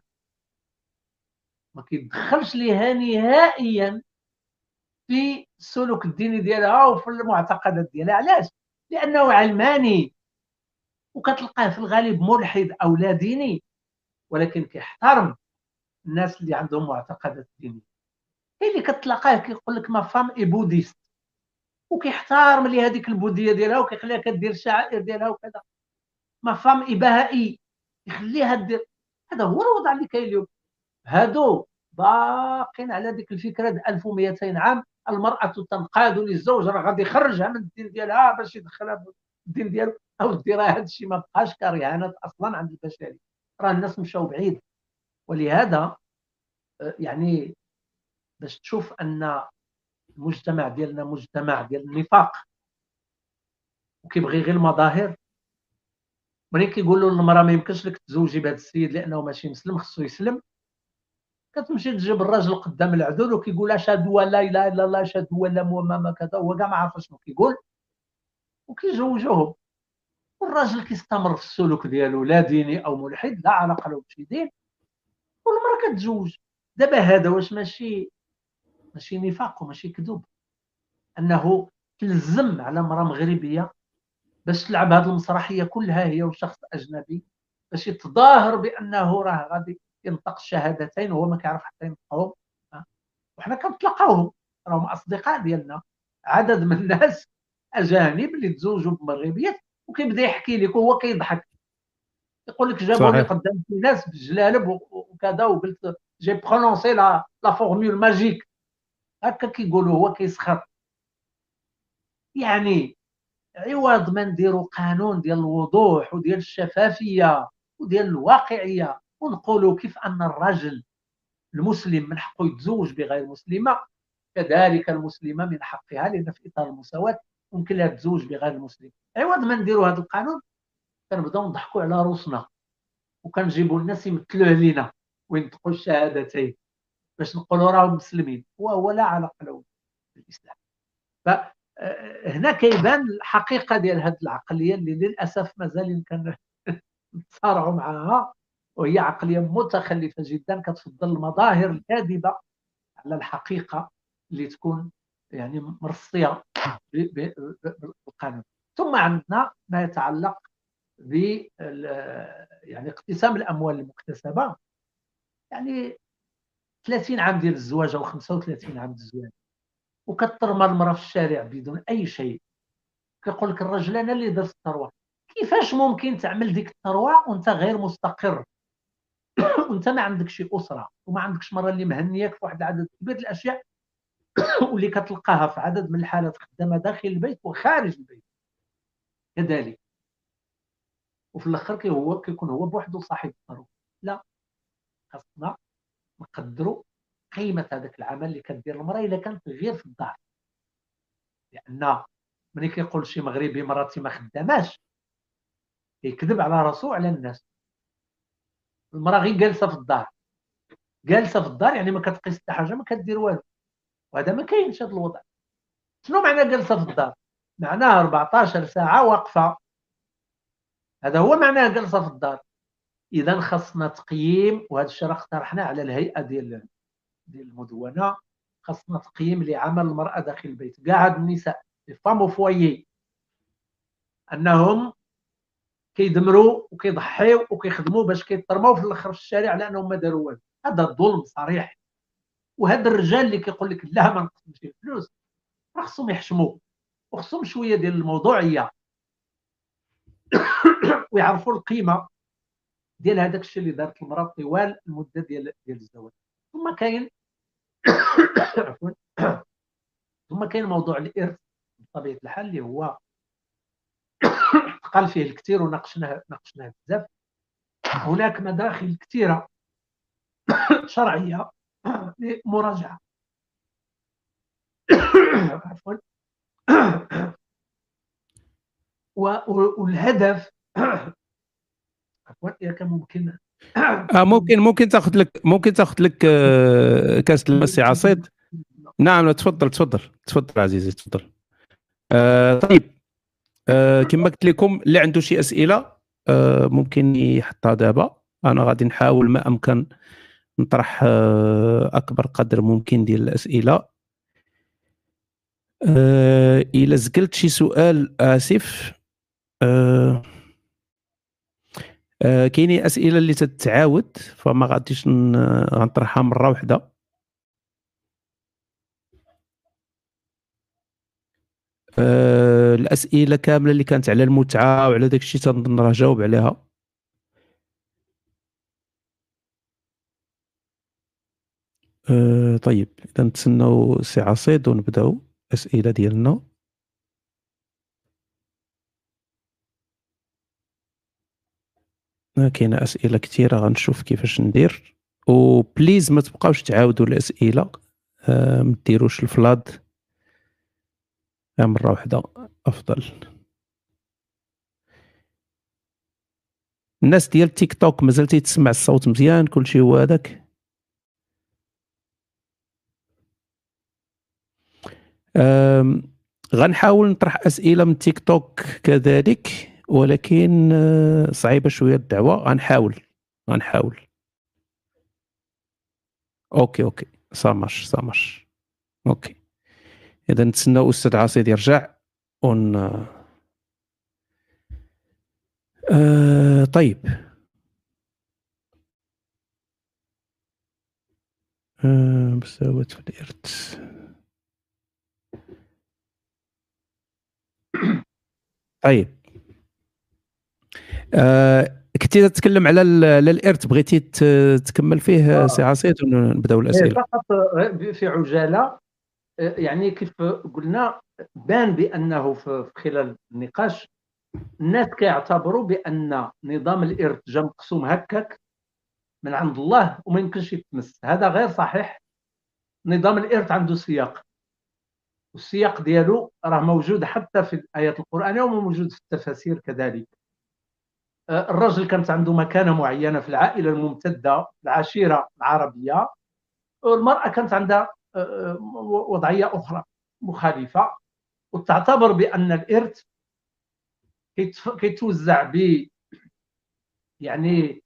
Speaker 2: ما كيدخلش ليها نهائيا في السلوك الديني ديالها وفي المعتقدات ديالها. علاش؟ لانه علماني، وكتلقاه في الغالب ملحد او لا ديني، ولكن كيحترم الناس اللي عندهم معتقدات دينيه. كاين اللي كتلاقاه كيقول لك ما فام اي بوديست، وكيحترم لي هذيك البوذيه ديالها وكيخليها كدير الشعائر ديالها وكذا. ما فام اي بهائي، يخليها دير. هذا هو الوضع اللي كاين اليوم. هادو باقين على ديك الفكره د 1200 عام، المراه تنقاد للزوج، راه غادي يخرجها من الدين ديالها باش يدخلها في الدين ديالو. او دير هذا الشيء ما بقاش كرهانات اصلا عند البشريه، راه الناس مشاو بعيد. ولهذا يعني باش تشوف ان المجتمع ديالنا مجتمع ديال النفاق وكيبغي غير المظاهر. ملي كيقولوا للمراه ما يمكنش لك تزوجي بهذا السيد لانه ماشي مسلم، خصو يسلم، كتمشي تجيب الراجل قدام العدول وكيقول اشهد ان لا اله الا الله اشهد ان محمد كذا، هو كاع ما عارف شنو كيقول، وكيزوجوهم. والراجل كيستمر في السلوك ديالو لا ديني او ملحد، لا علاقه له بشي دين، والمراه كتزوج. دابا هذا واش ماشي نفاق وماشي كذوب انه تلزم على امراه مغربيه باش تلعب هذه المسرحيه كلها هي وشخص اجنبي باش يتظاهر بانه راه غادي ينطق الشهادتين وهو ما كيعرف حتى ينطقهم؟ وحنا كنتلاقاوهم، راهم اصدقاء ديالنا، عدد من الناس اجانب اللي تزوجوا بمغربيات، وكيبدا يحكي لك وهو كيضحك، يقول لك جابوني
Speaker 1: صحيح.
Speaker 2: قدام ناس بالجلالب وكذا، وقلت جي برونونسي لا فورمول ماجيك، هكا كيقولوا هو كيسخر. يعني عوض ما نديروا قانون ديال الوضوح وديال الشفافيه وديال الواقعيه ونقولوا كيف ان الرجل المسلم من حقه يتزوج بغير مسلمه، كذلك المسلمه من حقها، لان في اطار المساواه ممكن لها تزوج بغير المسلم. عوض ما نديروا هذا القانون كنبداو نضحكوا على روسنا وكنجيبوا الناس يمثلوا علينا وينطقوا الشهادتين باش نقولوا راهم مسلمين، وهو لا علاقه له بالاسلام. فهنا كيبان الحقيقه ديال هذه العقليه اللي للاسف مازال كنتصارعوا معها، وهي عقلية متخلفة جدا، كتفضل المظاهر الكاذبة على الحقيقة اللي تكون يعني مرصية بالقانون. ثم عندنا ما يتعلق ب يعني اقتسام الأموال المكتسبة. يعني 30 عام ديال الزواج أو 35 عام ديال الزواج، وكترمى المرأة في الشارع بدون أي شيء، كيقول لك الرجل أنا اللي درت الثروة. كيفاش ممكن تعمل ديك الثروة وأنت غير مستقر، وأنت ما عندكش أسرة، وما عندكش مرة اللي مهنياك في واحد العدد كبير الأشياء واللي كتلقاها في عدد من الحالات خدامة داخل البيت وخارج البيت كذلك، وفي الاخر كيكون هو بوحده صاحب الثروة. لا، خاصنا نقدروا قيمة هذاك العمل اللي كدير المرأة إلا كانت غير في الدار. لأن ملي كيقول شي مغربي مراتي ما خداماش، كيكذب على راسو وعلى الناس. المرأة غير جالسة في الدار، جالسة في الدار يعني ما كتقيس حتى حاجة، ما كدير والو، وهذا ما كاينش هذا الوضع. شنو معنى جالسة في الدار؟ معناها 14 ساعة واقفة، هذا هو معناه جالسة في الدار. إذا خصنا تقييم، وهذا الشيء راه اقترحناه على الهيئة ديال المدونة. خصنا تقييم لعمل المرأة داخل البيت. كاع هاد النساء لي فام فوايي انهم كيدمروا وكيضحيو وكيخدموا باش كيترموا في الاخر في الشارع لانهم ما داروا والو، هذا ظلم صريح. وهاد الرجال اللي كيقول لك لا ما نقسمش الفلوس، راه خصهم يحشموا وخصهم شويه ديال الموضوعيه ويعرفوا القيمه ديال هذاك الشيء اللي دارت المراه طوال المده ديال الزواج. ثم كاين عفوا ثم كاين موضوع الارث بطبيعه الحال، اللي هو قال فيه الكثير وناقشناه بزاف. هناك مداخل كثيره شرعيه لمراجعه عفوا والهدف عفوا كان ممكن
Speaker 1: ممكن تاخذ لك كاس الماء سي عصيد. نعم، تفضل تفضل تفضل عزيزي تفضل. طيب، كما قلت لكم اللي عنده شي اسئله ممكن يحطها دابا. انا غادي نحاول ما امكن نطرح اكبر قدر ممكن ديال الاسئله. الا زقلت شي سؤال اسف. كاينين اسئله اللي تتعاود فما غاديش غنطرحها مره واحده. الاسئله كامله اللي كانت على المتعه وعلى داك الشيء تنظن راه جاوب عليها. طيب اذا نتسناو سي عصيد ونبداو الاسئله ديالنا. كاينه اسئله كثيره غنشوف كيفاش ندير. وبليز ما تبقاوش تعاودوا الاسئله، ما ديروش الفلاد مره واحده افضل. الناس ديال تيك توك مازال تسمع الصوت مزيان كلشي هو هذاك. غنحاول نطرح اسئله من تيك توك كذلك، ولكن صعيبه شويه الدعوه. غنحاول. اوكي سامش. اوكي، اذا نتسناو استاذ عاصيد يرجع طيب. مساواة في الإرث. طيب، كنتي تتكلم على الإرث، بغيتي تكمل فيه سي عصيد ونبداو الأسئلة.
Speaker 2: فقط في عجالة. يعني كيف قلنا بان بأنه في خلال النقاش الناس كيعتبروا بأن نظام الإرث جا مقسوم هكاك من عند الله وما يمكنش يتمس. هذا غير صحيح. نظام الإرث عنده سياق، والسياق ديالو راه موجود حتى في الآيات القرآنية وموجود في التفاسير كذلك. الرجل كانت عنده مكانة معينة في العائلة الممتدة، العشيرة العربية. والمرأة كانت عندها وضعية أخرى مخالفة، وتعتبر بأن الإرث كيتوزع ب يعني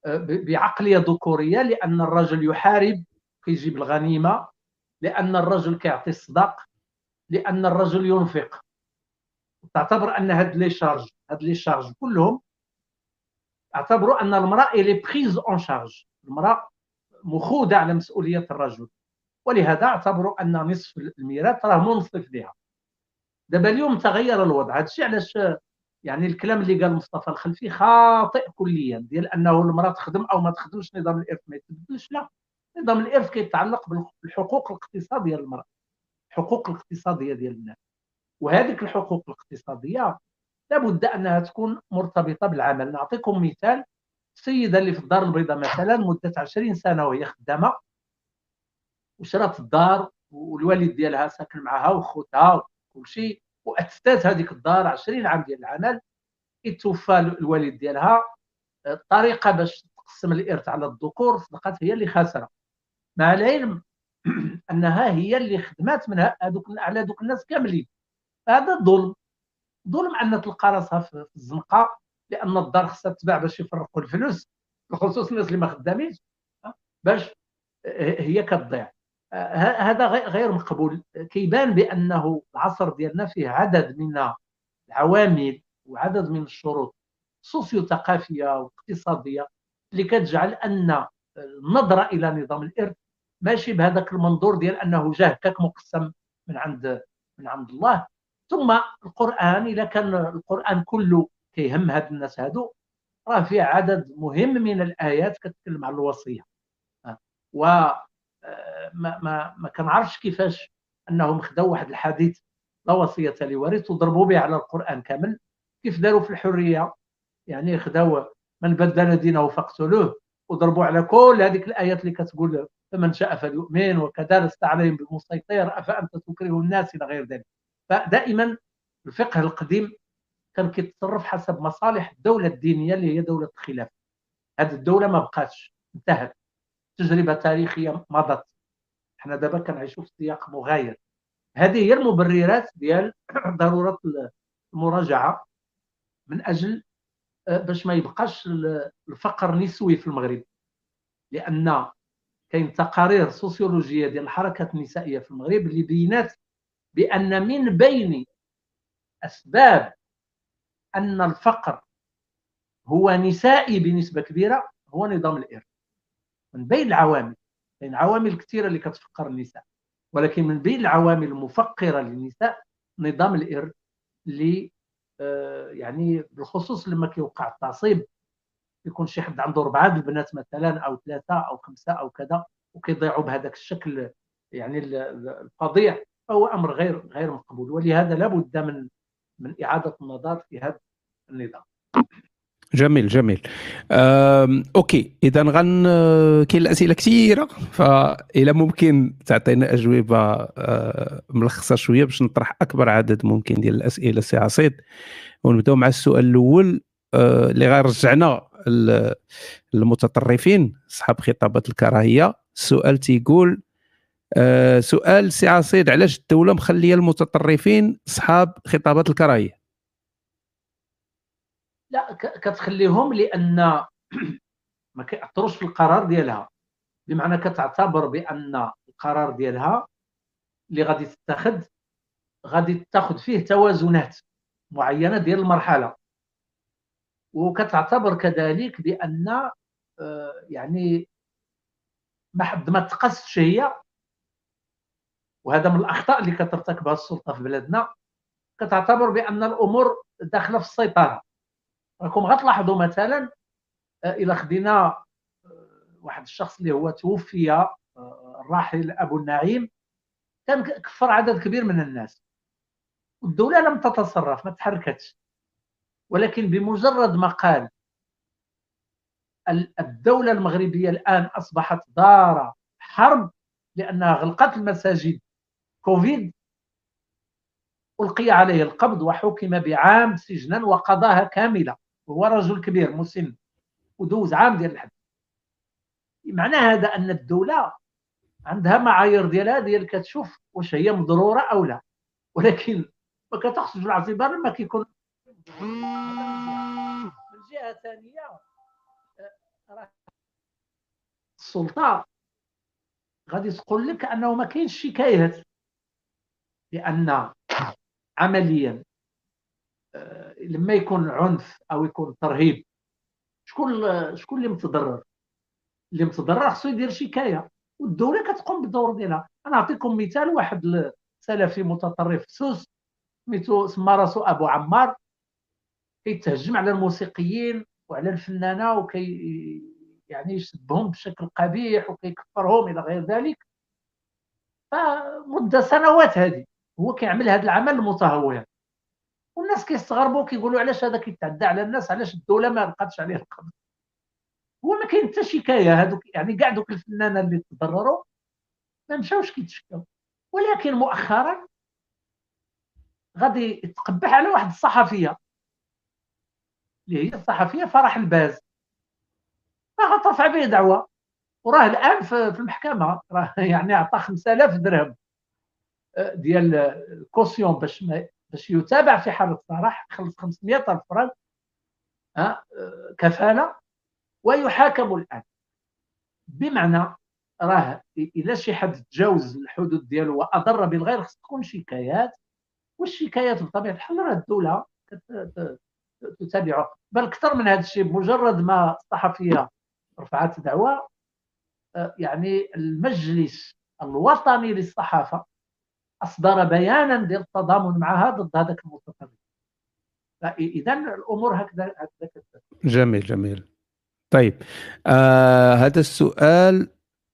Speaker 2: بعقليه ذكوريه، لان الرجل يحارب كيجيب الغنيمه، لان الرجل كيعطي الصداق، لان الرجل ينفق. تعتبر ان هاد لي شارج كلهم اعتبروا ان المراه اللي بريز اون شارج، المراه مخوضه على مسؤوليه الرجل، ولهذا اعتبروا ان نصف الميراث راه منصف لها. دابا اليوم تغير الوضع، هذا الشيء علاش يعني الكلام اللي قال مصطفى الخلفي خاطئ كليا، ديال انه المراه تخدم او ما تخدمش نظام الارث ما يتبدلش. لا، نظام الارث كيتعلق بالحقوق الاقتصاديه للمراه، الحقوق الاقتصاديه ديال الناس، وهذيك الحقوق الاقتصاديه لابد انها تكون مرتبطه بالعمل. نعطيكم مثال: السيده اللي في الدار البيضاء مثلا مده 20 سنه وهي خدامه، وشرات الدار والوالد ديالها ساكن معها وخوتها وكل شيء، واسست هذيك الدار 20 عام ديال العمل، يتوفى الوالد ديالها، الطريقه باش تقسم الارث على الذكور صدقات هي اللي خاسره، مع العلم انها هي اللي خدمات من هذوك على هذوك الناس كاملين. هذا ظلم، ظلم ان تلقى راسها في الزنقه، لان الدار خصها تباع باش يفرقوا الفلوس، بخصوص الناس اللي ما خدامينش، باش هي كتضيع. هذا غير مقبول. كيبان بانه العصر ديالنا فيه عدد من العوامل وعدد من الشروط سوسيو ثقافيه واقتصاديه اللي كتجعل ان النظره الى نظام الارث ماشي بهذاك المنظور ديال انه جاه هكاك مقسم من عند الله. ثم القران، اذا كان القران كله كيهم هاد الناس هادو، راه فيه عدد مهم من الايات كتكلم على الوصيه. و ما كنعرفش كيفاش انهم خداو واحد الحديث لا وصيه لوارث وضربوا به على القران كامل، كيف داروا في الحريه، يعني خداو من بدل دينه فاقتلوه وضربوا على كل هذيك الايات اللي كتقول فمن شاء فليؤمن وكذا لست عليهم بمسيطر افانت تكره الناس الى غير ذلك. فدائما الفقه القديم كان كيتصرف حسب مصالح الدوله الدينيه اللي هي دوله الخلافه. هذه الدوله ما بقاتش، انتهت، تجربه تاريخيه مضت، احنا دابا كنعيشوا في سياق مغاير. هذه هي المبررات ديال ضروره المراجعه، من اجل باش ما يبقاش الفقر نسوي في المغرب، لان كاين تقارير سوسيولوجيه ديال الحركات النسائيه في المغرب اللي بينات بان من بين اسباب ان الفقر هو نسائي بنسبه كبيره هو نظام الارث. من بين العوامل، كاين عوامل كثيره اللي كتفقر النساء، ولكن من بين العوامل المفقره للنساء نظام الارث، اللي يعني بالخصوص لما كيوقع التعصيب، يكون شي حد عنده 4 البنات مثلا او 3 او 5 او كذا، وكيضيعوا بهذاك الشكل يعني الفظيع، فهو امر غير مقبول. ولهذا لابد من اعاده النظر في هذا النظام.
Speaker 1: جميل جميل. اوكي، اذا كاين الاسئله كثيره، فإلا ممكن تعطينا اجوبه ملخصه شويه باش نطرح اكبر عدد ممكن ديال الاسئله سي عصيد. ونبداو مع السؤال الاول اللي غيرجعنا المتطرفين اصحاب خطابات الكراهيه. السؤال تيقول سؤال سي عصيد: علاش الدوله مخليه المتطرفين اصحاب خطابات الكراهيه؟
Speaker 2: لا، كتخليهم لان ما كيأثروش في القرار ديالها، بمعنى كتعتبر بان القرار ديالها اللي غادي تتخذ غادي تاخذ فيه توازنات معينه ديال المرحله، وكتعتبر كذلك بان يعني ما حد ما تقصش هي، وهذا من الاخطاء اللي كترتكبها السلطه في بلادنا، كتعتبر بان الامور داخله في السيطره. راكم غتلاحظوا مثلا الى خدينا واحد الشخص اللي هو توفي، الراحل ابو النعيم، كان كفر عدد كبير من الناس، والدوله لم تتصرف، ما تحركتش، ولكن بمجرد ما قال الدوله المغربيه الان اصبحت دار حرب لانها غلقت المساجد كوفيد، ألقي عليه القبض وحكم بعام سجنا وقضاها كاملة، وهو رجل كبير مسن ودوز عام ديال الحبس. معنى هذا أن الدولة عندها معايير ديالها ديال كتشوف واش هي مضرورة أو لا، ولكن ما كتاخذش في الاعتبار لما كيكون. من جهة ثانية راه السلطه غادي تقول لك انه ما كاينش شكايات، لان عمليا لما يكون عنف او يكون ترهيب، شكون اللي متضرر؟ اللي متضرر خصو يدير شكايه، والدوله كتقوم بالدور ديالها. انا نعطيكم مثال، واحد سلفي متطرف سوس سميتو سما راسو ابو عمار، كيتهجم على الموسيقيين وعلى الفنانه، يعني يسبهم بشكل قبيح وكيكفرهم الى غير ذلك. فمده سنوات هذه هو كيعمل هذا العمل المتهور، والناس كيستغربوا كيقولوا علاش هذا كيتعدى على الناس، علاش الدوله ما بقاتش عليه القبض. هو ما كاين حتى شكايه، هذوك يعني كاع دوك الفنانه اللي تضرروا ما مشاوش كيتشكاو. ولكن مؤخرا غادي يتقبح على واحد الصحفيه اللي هي الصحفيه فرح الباز، فغترفع به دعوه، وراه الان في المحكمه، راه يعني عطى 5000 درهم ديال الكوسيون باش يتابع في حاله الصراح، خلص 500,000 فرنك كفاله، ويحاكم الان. بمعنى راه اذا شي حد تجاوز الحدود ديالو واضر بالغير خص تكون شكايات، والشكايات بطبيعه الحال راه الدوله تتابعه. بل اكثر من هذا الشيء، بمجرد ما الصحفيه رفعت دعوى، يعني المجلس الوطني للصحافه اصدر بيانا ديال التضامن معها ضد هذاك المتطرف. فاذا الامور هكذا
Speaker 1: جميل جميل. طيب، هذا السؤال،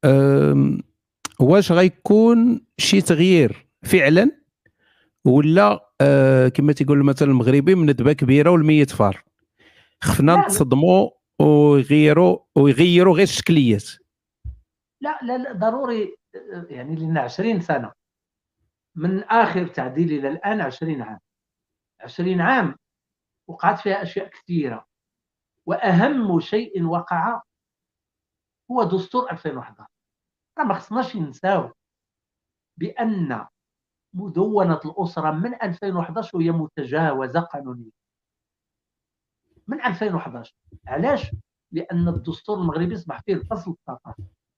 Speaker 1: واش غيكون شي تغيير فعلا، ولا كما تيقول المثل المغربي من دبه كبيره والميت فار، خفنا
Speaker 2: لا
Speaker 1: نتصدموا ويغيروا غير الشكليات؟
Speaker 2: لا لا, لا ضروري، يعني لنا 20 سنه من اخر تعديل الى الان، 20 عام. 20 عام وقعت فيها اشياء كثيره، واهم شيء وقع هو دستور 2011. ما خصناش ننساو بان مدونه الاسره من 2011 وهي متجاوزه قانونيا من 2011. علاش؟ لان الدستور المغربي اصبح فيه الفصل 19،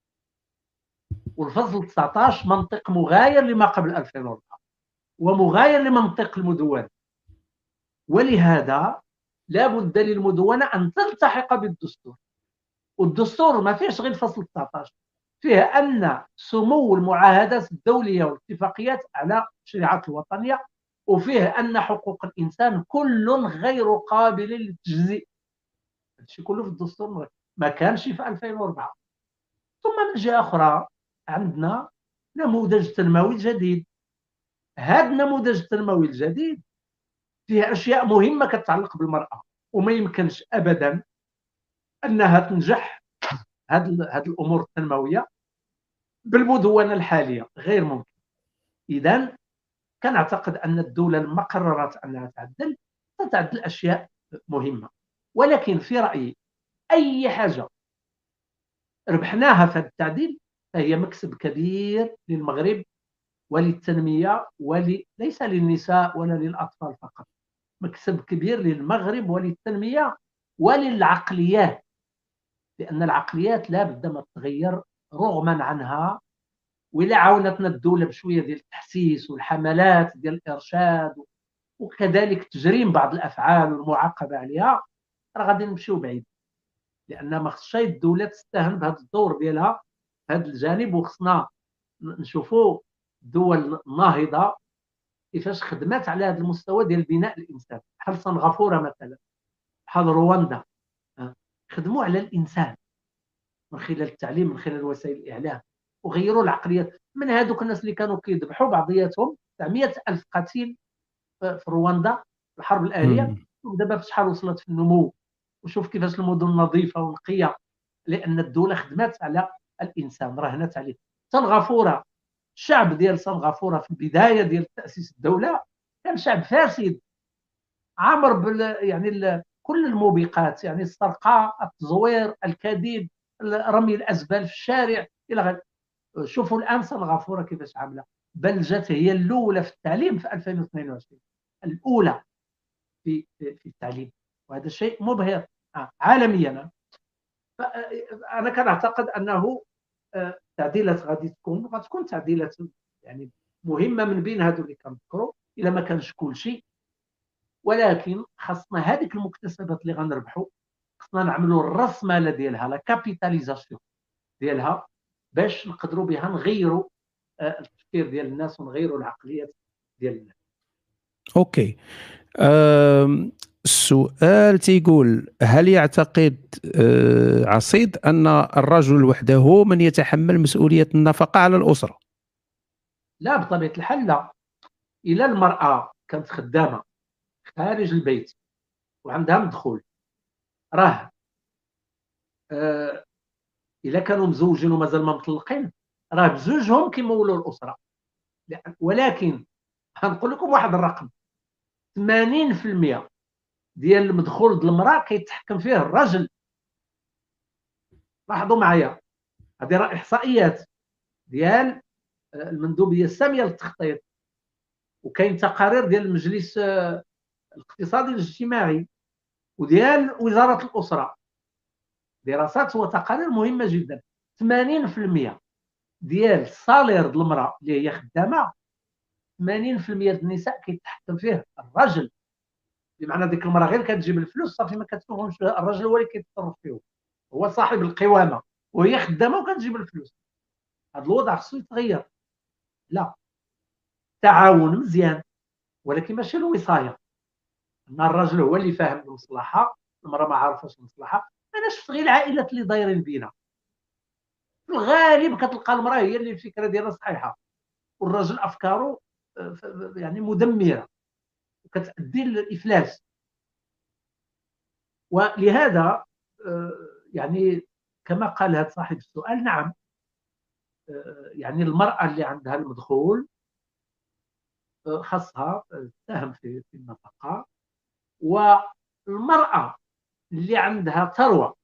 Speaker 2: والفصل 19 منطق مغاير لما قبل 2004 ومغاير لمنطق المدونه، ولهذا لا بد للمدونه ان تلتحق بالدستور. والدستور ما فيهش غير الفصل 19، فيه ان سمو المعاهدات الدوليه والاتفاقيات على الشريعه الوطنيه، وفيه ان حقوق الانسان كل غير قابل للتجزئه. هادشي كله في الدستور، ما كانش في 2004. ثم من جهه اخرى عندنا نموذج تنموي جديد. هذا النموذج التنموي الجديد فيه اشياء مهمه كتتعلق بالمراه، وما يمكنش ابدا انها تنجح هذه الامور التنمويه بالمدونه الحاليه، غير ممكن. اذا كنعتقد ان الدوله لما قررت انها تعدل ستعدل اشياء مهمه، ولكن في رايي اي حاجه ربحناها في هذا التعديل فهي مكسب كبير للمغرب وللتنميه، وليس للنساء ولا للاطفال فقط، مكسب كبير للمغرب وللتنميه وللعقليات، لان العقليات لا بد ما تتغير رغما عنها. وإلا عاونتنا الدوله بشويه ديال التحسيس والحملات ديال الارشاد وكذلك تجريم بعض الافعال والمعاقبه عليها، راه غادي نمشيو بعيد. لان ما خصش الدوله تستهن بهذا الدور ديالها في هذا الجانب، وخصنا نشوفوا الدول الناهضه كيفاش خدمات على هذا المستوى ديال بناء الانسان، بحال سنغافوره مثلا، بحال رواندا. خدموا على الانسان من خلال التعليم، من خلال وسائل الاعلام، وغيروا العقليات من هذوك الناس اللي كانوا كيذبحوا بعضياتهم. 100,000 قتيل في رواندا، الحرب الاهليه، ودابا شحال وصلت في النمو، وشوف كيفاش المدن نظيفه ونقيه، لان الدوله خدمات على الانسان، راهنت عليه. سنغافوره، الشعب ديال سنغافوره في البدايه ديال تاسيس الدوله كان شعب فاسد، عامر يعني كل الموبقات، يعني السرقه، التزوير، الكذب، رمي الازبال في الشارع الى غيره. شوفوا الان سنغافوره كيفاش عامله، بل جات هي الاولى في التعليم في 2022، الاولى في التعليم، وهذا شيء مبهر عالميا. انا كنعتقد انه التعديلات غادي غتكون تعديلات يعني مهمه من بين هادو اللي كنذكروا، الا ما كانش كل شيء. ولكن خاصنا هذيك المكتسبات اللي غنربحوا خاصنا نعملوا الراسماله ديالها، لا كابيتاليزاسيون ديالها، باش نقدروا بها نغيروا التفكير ديال الناس ونغيروا العقليات ديال الناس.
Speaker 1: اوكي. السؤال تيقول: هل يعتقد عصيد أن الرجل وحده من يتحمل مسؤولية النفقة على الأسرة؟
Speaker 2: لا، بطبيعة الحال لا. إلى المرأة كانت خدامة خارج البيت وعندها مدخول، راه إلا كانوا مزوجين ومازال ما مطلقين راه بزوجهم كيمولوا الأسرة. ولكن غنقول لكم واحد الرقم: 80% ديال المدخول ديال المرأة كيتحكم فيه الرجل. لاحظوا معايا، هذه راه إحصائيات ديال المندوبية السامية للتخطيط، وكاين تقارير ديال المجلس الاقتصادي الاجتماعي وديال وزارة الأسرة، دراسات وتقارير مهمة جدا. 80% ديال الصالير ديال المرأة اللي هي خدامة، 80% ديال النساء كيتحكم فيه الرجل. بمعنى ديك المرأة غير كتجيب الفلوس صافي، ما كتفهمش الرجل هو اللي كيتصرف فيه، هو صاحب القوامة وهي خدامة وكتجيب الفلوس. هذا الوضع خصو يتغير. لا، تعاون مزيان ولكن ماشي الوصاية، ان الرجل هو اللي فاهم المصلحة، المرأة ما عارفاش المصلحة. انا شفت غير العائلات اللي دايرين بينا في الغالب كتلقى المرأة هي اللي الفكرة ديالها صحيحة والرجل افكاره يعني مدمرة وكتؤدي للافلاس. ولهذا يعني كما قال هذا صاحب السؤال، نعم، يعني المرأة اللي عندها المدخول خاصها تساهم في النفقة، والمرأة اللي عندها ثروة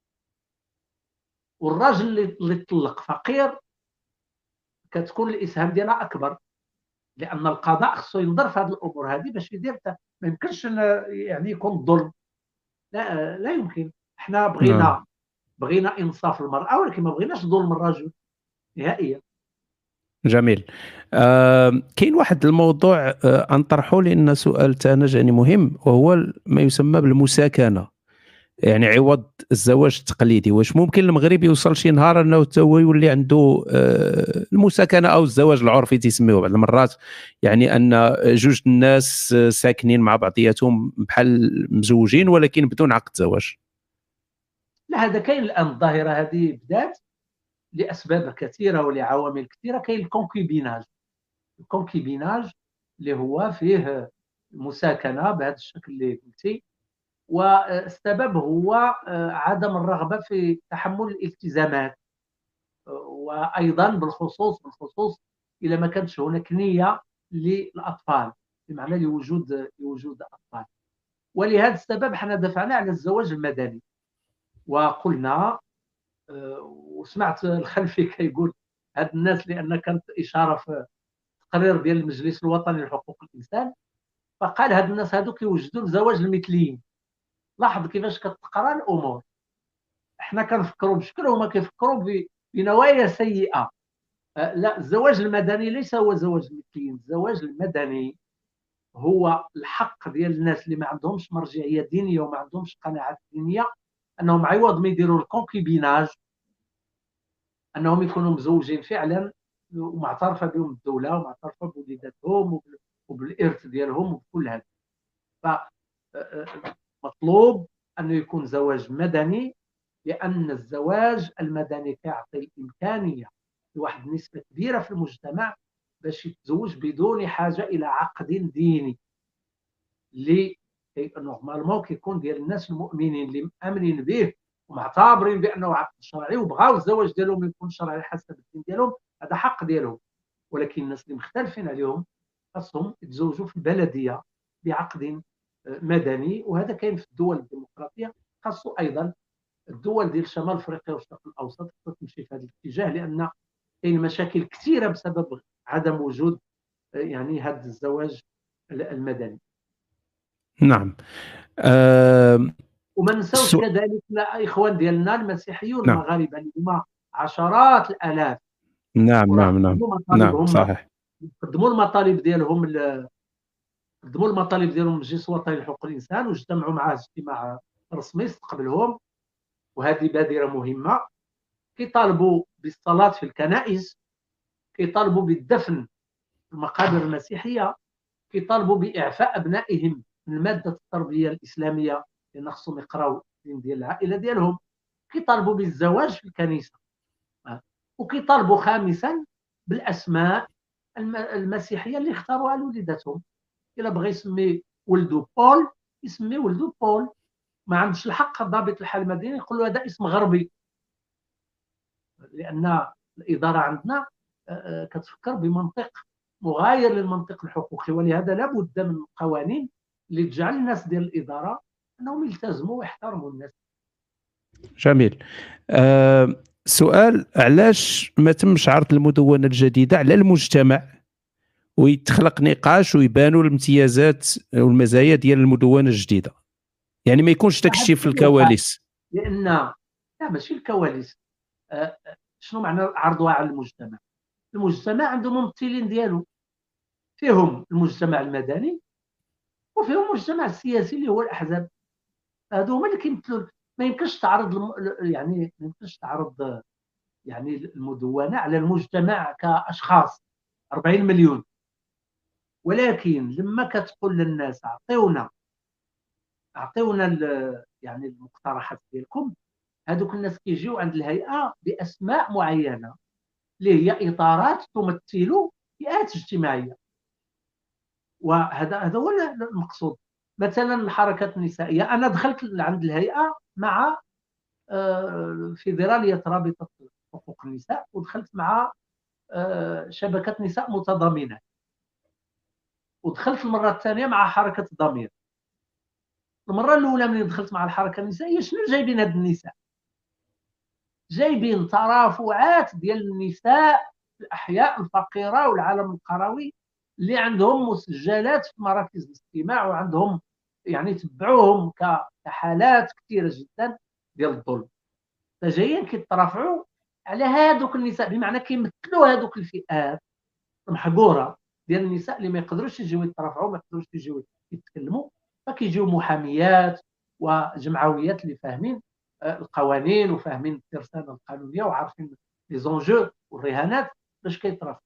Speaker 2: والراجل اللي طلق فقير كتكون الاسهام ديالها اكبر، لان القضاء خصو ينظر في هذه الامور هذه باش يدير. ما يمكنش يعني يكون الظلم، لا يمكن. احنا
Speaker 1: نعم.
Speaker 2: بغينا انصاف المراه ولكن ما بغيناش ظلم الرجل نهائيا.
Speaker 1: جميل. كاين واحد الموضوع أنطرحه لأن سؤال تانا جاني مهم، وهو ما يسمى بالمساكنة، يعني عوض الزواج التقليدي. واش ممكن المغرب يوصل شي نهار انه حتى هو يولي عنده المساكنه او الزواج العرفي تيسميوه بعض المرات، يعني ان جوج الناس ساكنين مع بعضياتهم بحال مزوجين ولكن بدون عقد زواج؟
Speaker 2: لا، هذا كاين الان. الظاهره هذه بدات لاسباب كثيره ولعوامل كثيره. كاين الكونكيبيناج. الكونكيبيناج اللي هو فيه مساكنه بهذا الشكل اللي قلتي، والسبب هو عدم الرغبه في تحمل الالتزامات، وايضا بالخصوص اذا ما كانتش هناك نيه للاطفال، بمعنى لوجود اطفال. ولهذا السبب حنا دفعنا على الزواج المدني وقلنا وسمعت الخلفي كيقول هاد الناس، لان كانت اشاره في تقرير ديال المجلس الوطني لحقوق الانسان، فقال هاد الناس هادو كيوجدوا الزواج المثليين. لاحظ كيفاش كتقرا الامور. احنا كنفكروا بشكل وهما كيفكروا بنوايا سيئه. لا، الزواج المدني ليس هو زواج المثليين. الزواج المدني هو الحق ديال الناس اللي ما عندهمش مرجعيه دينيه وما عندهمش قناعات دينيه، انهم عوض ما يديروا الكونكيبيناج، انهم يكونوا مزوجين فعلا ومعترفه بهم الدوله ومعترفه بوليداتهم وبالارث ديالهم وبكل هذا. فمطلوب انه يكون زواج مدني، لان الزواج المدني كيعطي الامكانيه لواحد النسبه كبيره في المجتمع باش يتزوج بدون حاجه الى عقد ديني، اللي نورمالمون كيكون ديال الناس المؤمنين اللي مامنين به ومعتبرين بانه عقد شرعي وبغاو الزواج ديالهم يكون شرعي حسب الدين ديالهم. هذا حق ديالهم. ولكن الناس اللي مختلفين عليهم خاصهم يتزوجوا في البلديه بعقد مدني، وهذا كاين في الدول الديمقراطيه. خاصو ايضا الدول ديال شمال افريقيا والشرق الاوسط تمشي في هذا الاتجاه، لان كاين مشاكل كثيره بسبب عدم وجود يعني هذا الزواج المدني.
Speaker 1: نعم.
Speaker 2: وما نساوش
Speaker 1: السؤال.
Speaker 2: كذلك الاخوان ديالنا المسيحيون
Speaker 1: نعم.
Speaker 2: المغاربه اللي هما عشرات الالاف،
Speaker 1: نعم
Speaker 2: وراه
Speaker 1: نعم نعم.
Speaker 2: قدموا
Speaker 1: نعم
Speaker 2: مطالبهم،
Speaker 1: صحيح.
Speaker 2: قدموا المطالب ديالهم قدموا المطالب ديالهم للمجلس الوطني لحقوق الانسان، واجتمعوا معاه اجتماع رسمي استقبلهم. وهذه بادره مهمه. كيطالبوا بالصلاه في الكنائس، كيطالبوا بالدفن في المقابر المسيحيه، كيطالبوا باعفاء ابنائهم من ماده التربيه الاسلاميه لان خصهم يقراوا الدين ديال العائله ديالهم، كيطالبوا بالزواج في الكنيسه، وكيطالبوا خامسا بالاسماء المسيحيه اللي اختاروها لوليداتهم. الا بغى يسمي ولده بول يسمي ولده بول، ما عندش الحق ضابط الحال المدني يقول له هذا اسم غربي، لان الاداره عندنا كتفكر بمنطق مغاير للمنطق الحقوقي، ولهذا لابد من قوانين اللي تجعل الناس ديال الاداره انهم يلتزموا ويحترموا الناس.
Speaker 1: جميل. سؤال: علاش ما تمش عرض المدونة الجديدة على المجتمع ويتخلق نقاش ويبانوا الامتيازات والمزايا ديال المدونة الجديدة؟ يعني ما يكونش داك الشيء في الكواليس.
Speaker 2: لان لا ماشي الكواليس. شنو معنى عرضها على المجتمع؟ المجتمع عنده ممثلين ديالو، فيهم المجتمع المدني وفيهم المجتمع السياسي اللي هو الاحزاب. هادو هما اللي كيمثلوا. ما يمكنش تعرض يعني ما يمكنش تعرض يعني المدونه على المجتمع كاشخاص 40 مليون. ولكن لما كتقول للناس اعطيونا يعني المقترحات ديالكم، هذوك الناس كيجيو عند الهيئه باسماء معينه اللي هي اطارات تمثل فئات اجتماعيه، وهذا هو المقصود. مثلا الحركات النسائيه، انا دخلت عند الهيئه مع فيدراليه رابطه حقوق النساء، ودخلت مع شبكه نساء متضامنه، ودخلت المره الثانيه مع حركه ضمير. المره الاولى من دخلت مع الحركه النسائيه، شنو جايبين هاد النساء؟ جايبين ترافعات ديال النساء في الاحياء الفقيره والعالم القروي اللي عندهم مسجلات في مراكز الاستماع، وعندهم يعني تبعوهم كحالات كثيره جدا ديال الظلم. فجايين كيترافعوا على هذوك النساء، بمعنى كيمثلوا هذوك الفئات المحقوره ديال النساء اللي ما يقدروش يجيو يترافعوا، ما يقدروش يجيو يتكلموا. فكيجيو محاميات وجمعويات اللي فاهمين القوانين وفاهمين الترسانه القانونيه وعارفين لي زونجو والرهانات باش كيترافعوا.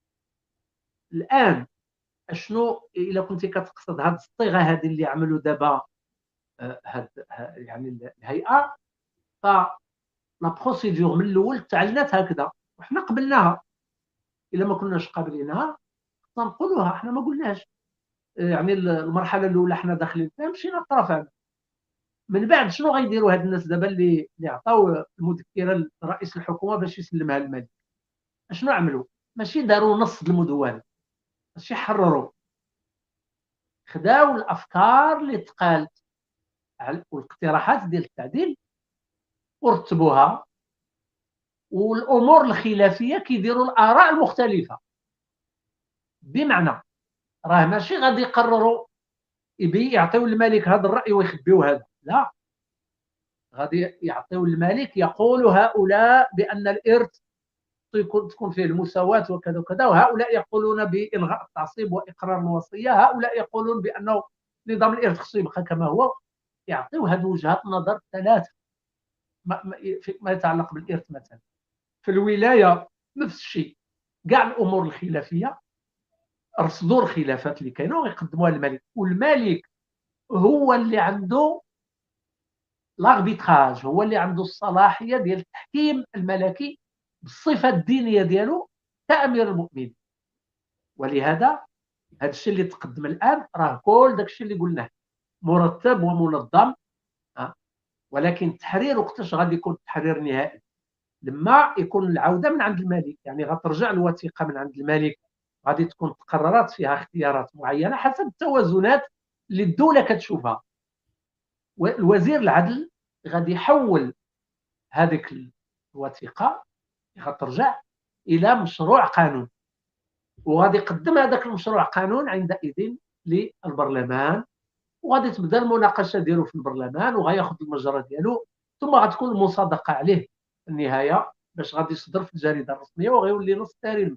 Speaker 2: الان اشنو الا كنتي كتقصد هذه الصيغه هذه اللي عملوا دابا هاد يعني الهيئه، ف لا بروسيدور من الاول تعلنات هكذا وحنا قبلناها. الا ما كناش قابلينها نقولوها، احنا ما قلناش. يعني المرحله الاولى احنا داخلين فيها مشينا ترافعنا. من بعد شنو غيديروا هاد الناس دابا اللي عطاو المذكره لرئيس الحكومه باش يسلمها للملك؟ شنو عملوا؟ ماشي داروا نص المدونه، ماشي حرروا، خداو الافكار اللي تقالت والاقتراحات ديال التعديل ورتبوها، والامور الخلافيه كيديروا الاراء المختلفه. بمعنى راه ماشي غادي يقرروا يعطيو الملك هذا الراي ويخبيو هذا، لا، غادي يعطيو الملك يقول هؤلاء بان الارث تكون فيه المساواه وكذا وكذا، وهؤلاء يقولون بالغاء التعصيب واقرار الوصيه، هؤلاء يقولون بانه نظام الارث خصو يبقى كما هو. يعطيو هذه وجهات نظر ثلاثه ما يتعلق بالارث. مثلا في الولايه نفس الشيء، كاع الامور الخلافيه رصدوا الخلافات اللي كاينه ويقدموها للملك، والملك هو اللي عنده لاربيتراج، هو اللي عنده الصلاحيه ديال التحكيم الملكي بالصفه الدينيه ديالو كامير المؤمنين. ولهذا هذا الشيء اللي تقدم الان راه كل داك الشيء اللي قلناه مرتب ومنظم. ولكن التحرير وقتاش غادي يكون التحرير نهائي؟ لما يكون العوده من عند الملك، يعني غترجع الوثيقه من عند الملك، غادي تكون تقررات فيها اختيارات معينه حسب التوازنات اللي الدوله كتشوفها. والوزير العدل غادي يحول هذيك الوثيقه غترجع الى مشروع قانون، وغادي يقدم هذاك المشروع قانون عندئذ للبرلمان، وغادي تبدا المناقشه ديالو في البرلمان وغياخذ المجرى ديالو، ثم غتكون المصادقه عليه في النهايه باش غادي يصدر في الجريده الرسميه وغيولي نص ساري.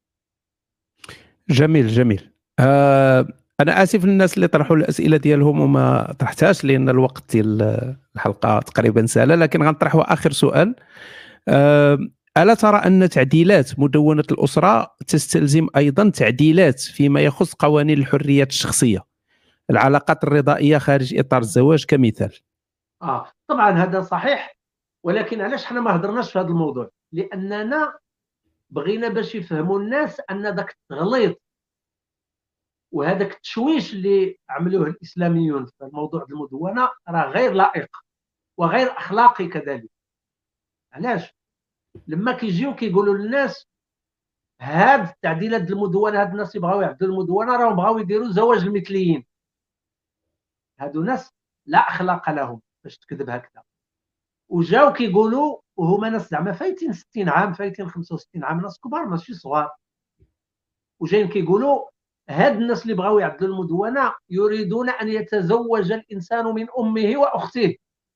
Speaker 1: جميل جميل. انا اسف للناس اللي طرحوا الاسئله ديالهم وما طرحتهاش لان الوقت ديال الحلقه تقريبا سهله، لكن غنطرحوا اخر سؤال. الا ترى ان تعديلات مدونه الاسره تستلزم ايضا تعديلات فيما يخص قوانين الحريات الشخصيه، العلاقات الرضائيه خارج اطار الزواج كمثال؟
Speaker 2: طبعا هذا صحيح، ولكن علاش حنا ما هضرناش في هذا الموضوع؟ لاننا بغينا باش يفهموا الناس ان ذاك التغليط وهذاك التشويش اللي عملوه الاسلاميون في موضوع المدونه راه غير لائق وغير اخلاقي كذلك. علاش؟ لما كيجيو كيقولوا للناس هاد التعديلات المدونه، هاد الناس يبغاو يعدلوا المدونه راهم بغاو يديروا زواج المثليين. هادو ناس لا اخلاق لهم باش تكذب هكذا. وجاو كيقولوا وهما ناس زعما فايتين 60 عام، فايتين 65 عام، ناس كبار ماشي صغار، وجايين كيقولوا هاد الناس اللي بغاو يعدلوا المدونه يريدون ان يتزوج الانسان من امه واخته.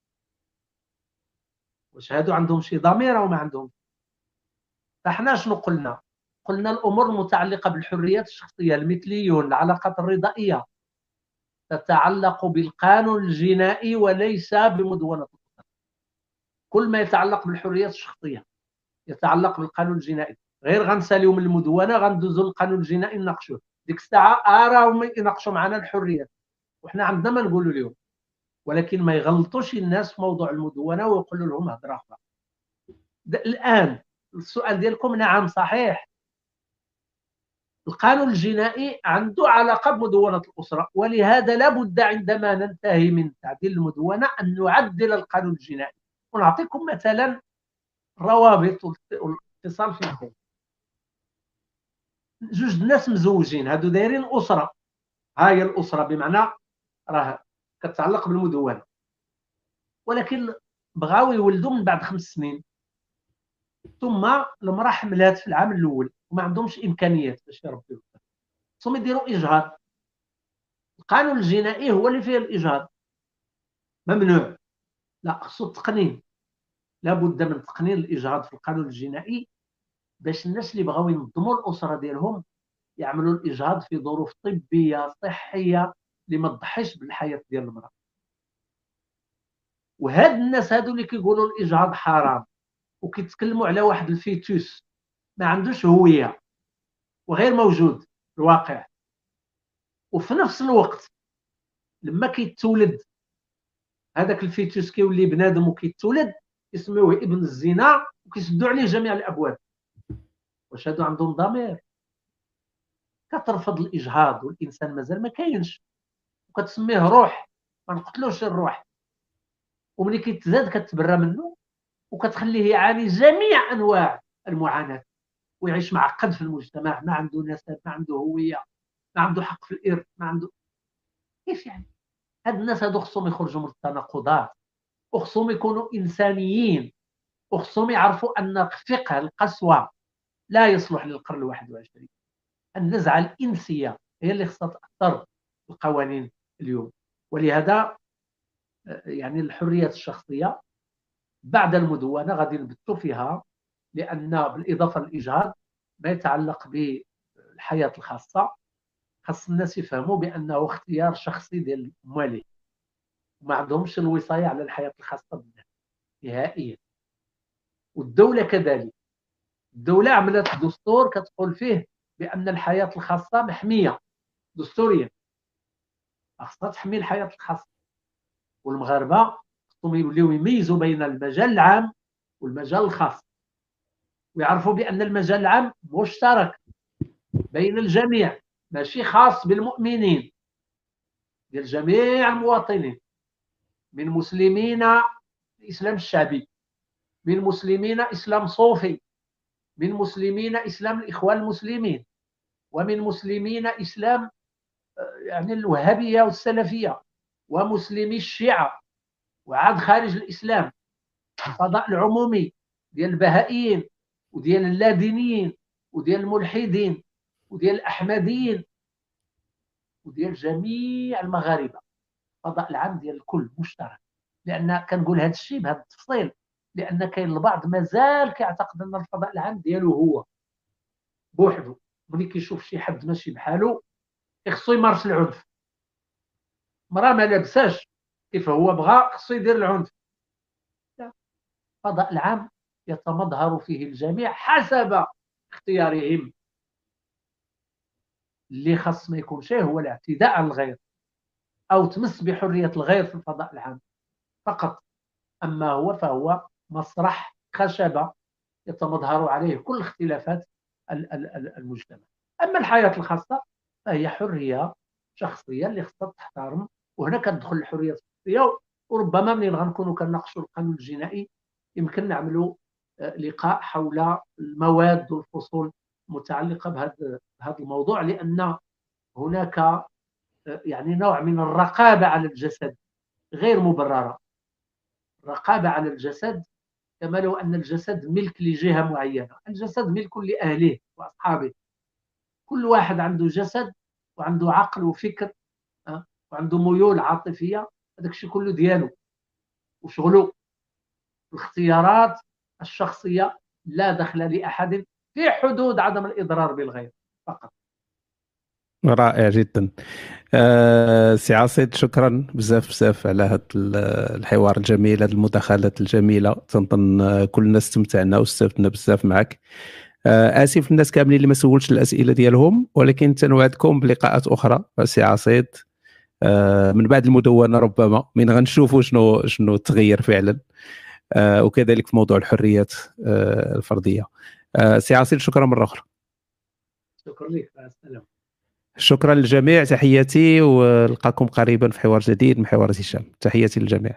Speaker 2: واش هادو عندهم شي ضمير او ما عندهم؟ فاحنا شنو قلنا؟ قلنا الامور المتعلقه بالحريات الشخصيه، المثليون، العلاقات الرضائيه تتعلق بالقانون الجنائي وليس بمدونه الاسره. كل ما يتعلق بالحريات الشخصيه يتعلق بالقانون الجنائي. غير غنساليو من المدونه غندوزو للقانون الجنائي نناقشوه. ديك الساعه راهم يناقشوا معنا الحريات وحنا عندنا ما نقولوا لهم، ولكن ما يغلطوش الناس في موضوع المدونه ويقولوا لهم هضره اخرى. الان السؤال ديالكم نعم صحيح، القانون الجنائي عنده علاقه بمدونه الاسره، ولهذا لابد عندما ننتهي من تعديل المدونه ان نعدل القانون الجنائي. ونعطيكم مثلا روابط والاتصال في الخير. جوج الناس مزوجين، هادو دايرين اسره، ها هي الاسره بمعنى راه كتعلق بالمدونه، ولكن بغاو يولدوا من بعد 5 سنين، ثم المراه حملات في العام الاول وما عندهمش امكانيات باش يربيو، ثم يديروا اجهاض. القانون الجنائي هو اللي فيه الاجهاض ممنوع، لا خصو التقنين، لابد من تقنين الاجهاض في القانون الجنائي باش الناس اللي بغاو ينظموا الاسره ديالهم يعملوا الاجهاض في ظروف طبيه صحيه اللي ما تضحيش بالحياه ديال المراه. وهاد الناس هادو اللي كيقولوا الاجهاض حرام وكيتكلموا على واحد الفيتوس ما عندوش هويه وغير موجود في الواقع، وفي نفس الوقت لما كيتولد هذاك الفيتوس كيولي بنادم وكيتولد يسميوه ابن الزنا وكيسدوا عليه جميع الابواب. واش هادو عندهم ضمير؟ كترفض الاجهاض والانسان مازال ما كاينش وكتسميه روح، ما نقتلوش الروح، وملي كيتزاد كتبرى منه وكتخليه يعاني جميع انواع المعاناه ويعيش معقد في المجتمع، ما عنده نسب، ما عنده هويه، ما عنده حق في الارث، ما عنده. كيف يعني؟ هاد الناس هادو خصهم يخرجوا من التناقضات وخصهم يكونوا انسانيين وخصهم يعرفوا ان فقه القسوه لا يصلح للقرن 21. النزعه الانسيه هي اللي خصها تاثر في القوانين اليوم. ولهذا يعني الحريات الشخصيه بعد المدونه غادي نبتوا فيها، لان بالاضافه للاجهاض ما يتعلق بالحياه الخاصه خاص الناس يفهموا بانه اختيار شخصي ديال الموالي، وما عندهمش الوصايه على الحياه الخاصه بالناس نهائيا. والدوله كذلك، الدوله عملت دستور كتقول فيه بان الحياه الخاصه محميه دستوريا، خاصها تحمي الحياه الخاصه. والمغاربه خصهم يوليو يميزوا بين المجال العام والمجال الخاص، ويعرفوا بان المجال العام مشترك بين الجميع، ماشي خاص بالمؤمنين ديال جميع المواطنين، من مسلمين الاسلام الشعبي، من مسلمين اسلام صوفي، من مسلمين اسلام الاخوان المسلمين، ومن مسلمين اسلام يعني الوهابيه والسلفيه، ومسلمي الشيعه، وعاد خارج الاسلام الفضاء العمومي ديال البهائيين وديال اللادينيين وديال الملحدين وديال الاحمديين وديال جميع المغاربه. الفضاء العام ديال الكل مشترك. لان كنقول هذا الشيء بهذا التفصيل لان كاين البعض مازال كيعتقد ان الفضاء العام ديالو هو بوحدو. ملي كيشوف شي حد ماشي بحالو خصو يمارس العنف. مراه ما لابساش كيف هو بغى خصو يدير العنف. الفضاء العام يتمظهر فيه الجميع حسب اختيارهم. اللي خاص ما يكونش هو الاعتداء على الغير او تمس بحريه الغير في الفضاء العام فقط. اما هو فهو مسرح خشبه يتمظهر عليه كل اختلافات المجتمع. اما الحياه الخاصه فهي حريه شخصيه اللي خصها تحترم. وهنا كتدخل الحريه الشخصيه. وربما منين غنكونوا كنناقشوا القانون الجنائي يمكن نعملوا لقاء حول المواد والفصول المتعلقه بهذا الموضوع، لان هناك يعني نوع من الرقابه على الجسد غير مبرره. الرقابه على الجسد كما لو ان الجسد ملك لجهه معينه. الجسد ملك لاهله واصحابه. كل واحد عنده جسد وعنده عقل وفكر وعنده ميول عاطفيه. هذاك الشيء كله ديالو وشغله. الاختيارات الشخصيه لا دخل لاحد في حدود عدم الاضرار بالغير فقط.
Speaker 1: رائع جدا. سي عاصيد، شكرا بزاف بزاف على هذا الحوار الجميل، هذه المداخلات الجميله. تنظن كلنا استمتعنا واستفدنا بزاف معك. اسف الناس كاملين اللي ما سولتش الاسئله ديالهم، ولكن تنوعدكم بلقاءات اخرى سي عاصيد من بعد المدونه، ربما من غنشوفوا شنو تغير فعلا، وكذلك في موضوع الحريات الفرديه. سي عاصيد، شكرا مره اخرى.
Speaker 2: شكرا لك. مع السلامه.
Speaker 1: شكرا للجميع، تحياتي، ونلقاكم قريبا في حوار جديد من حوار هشام. تحياتي للجميع.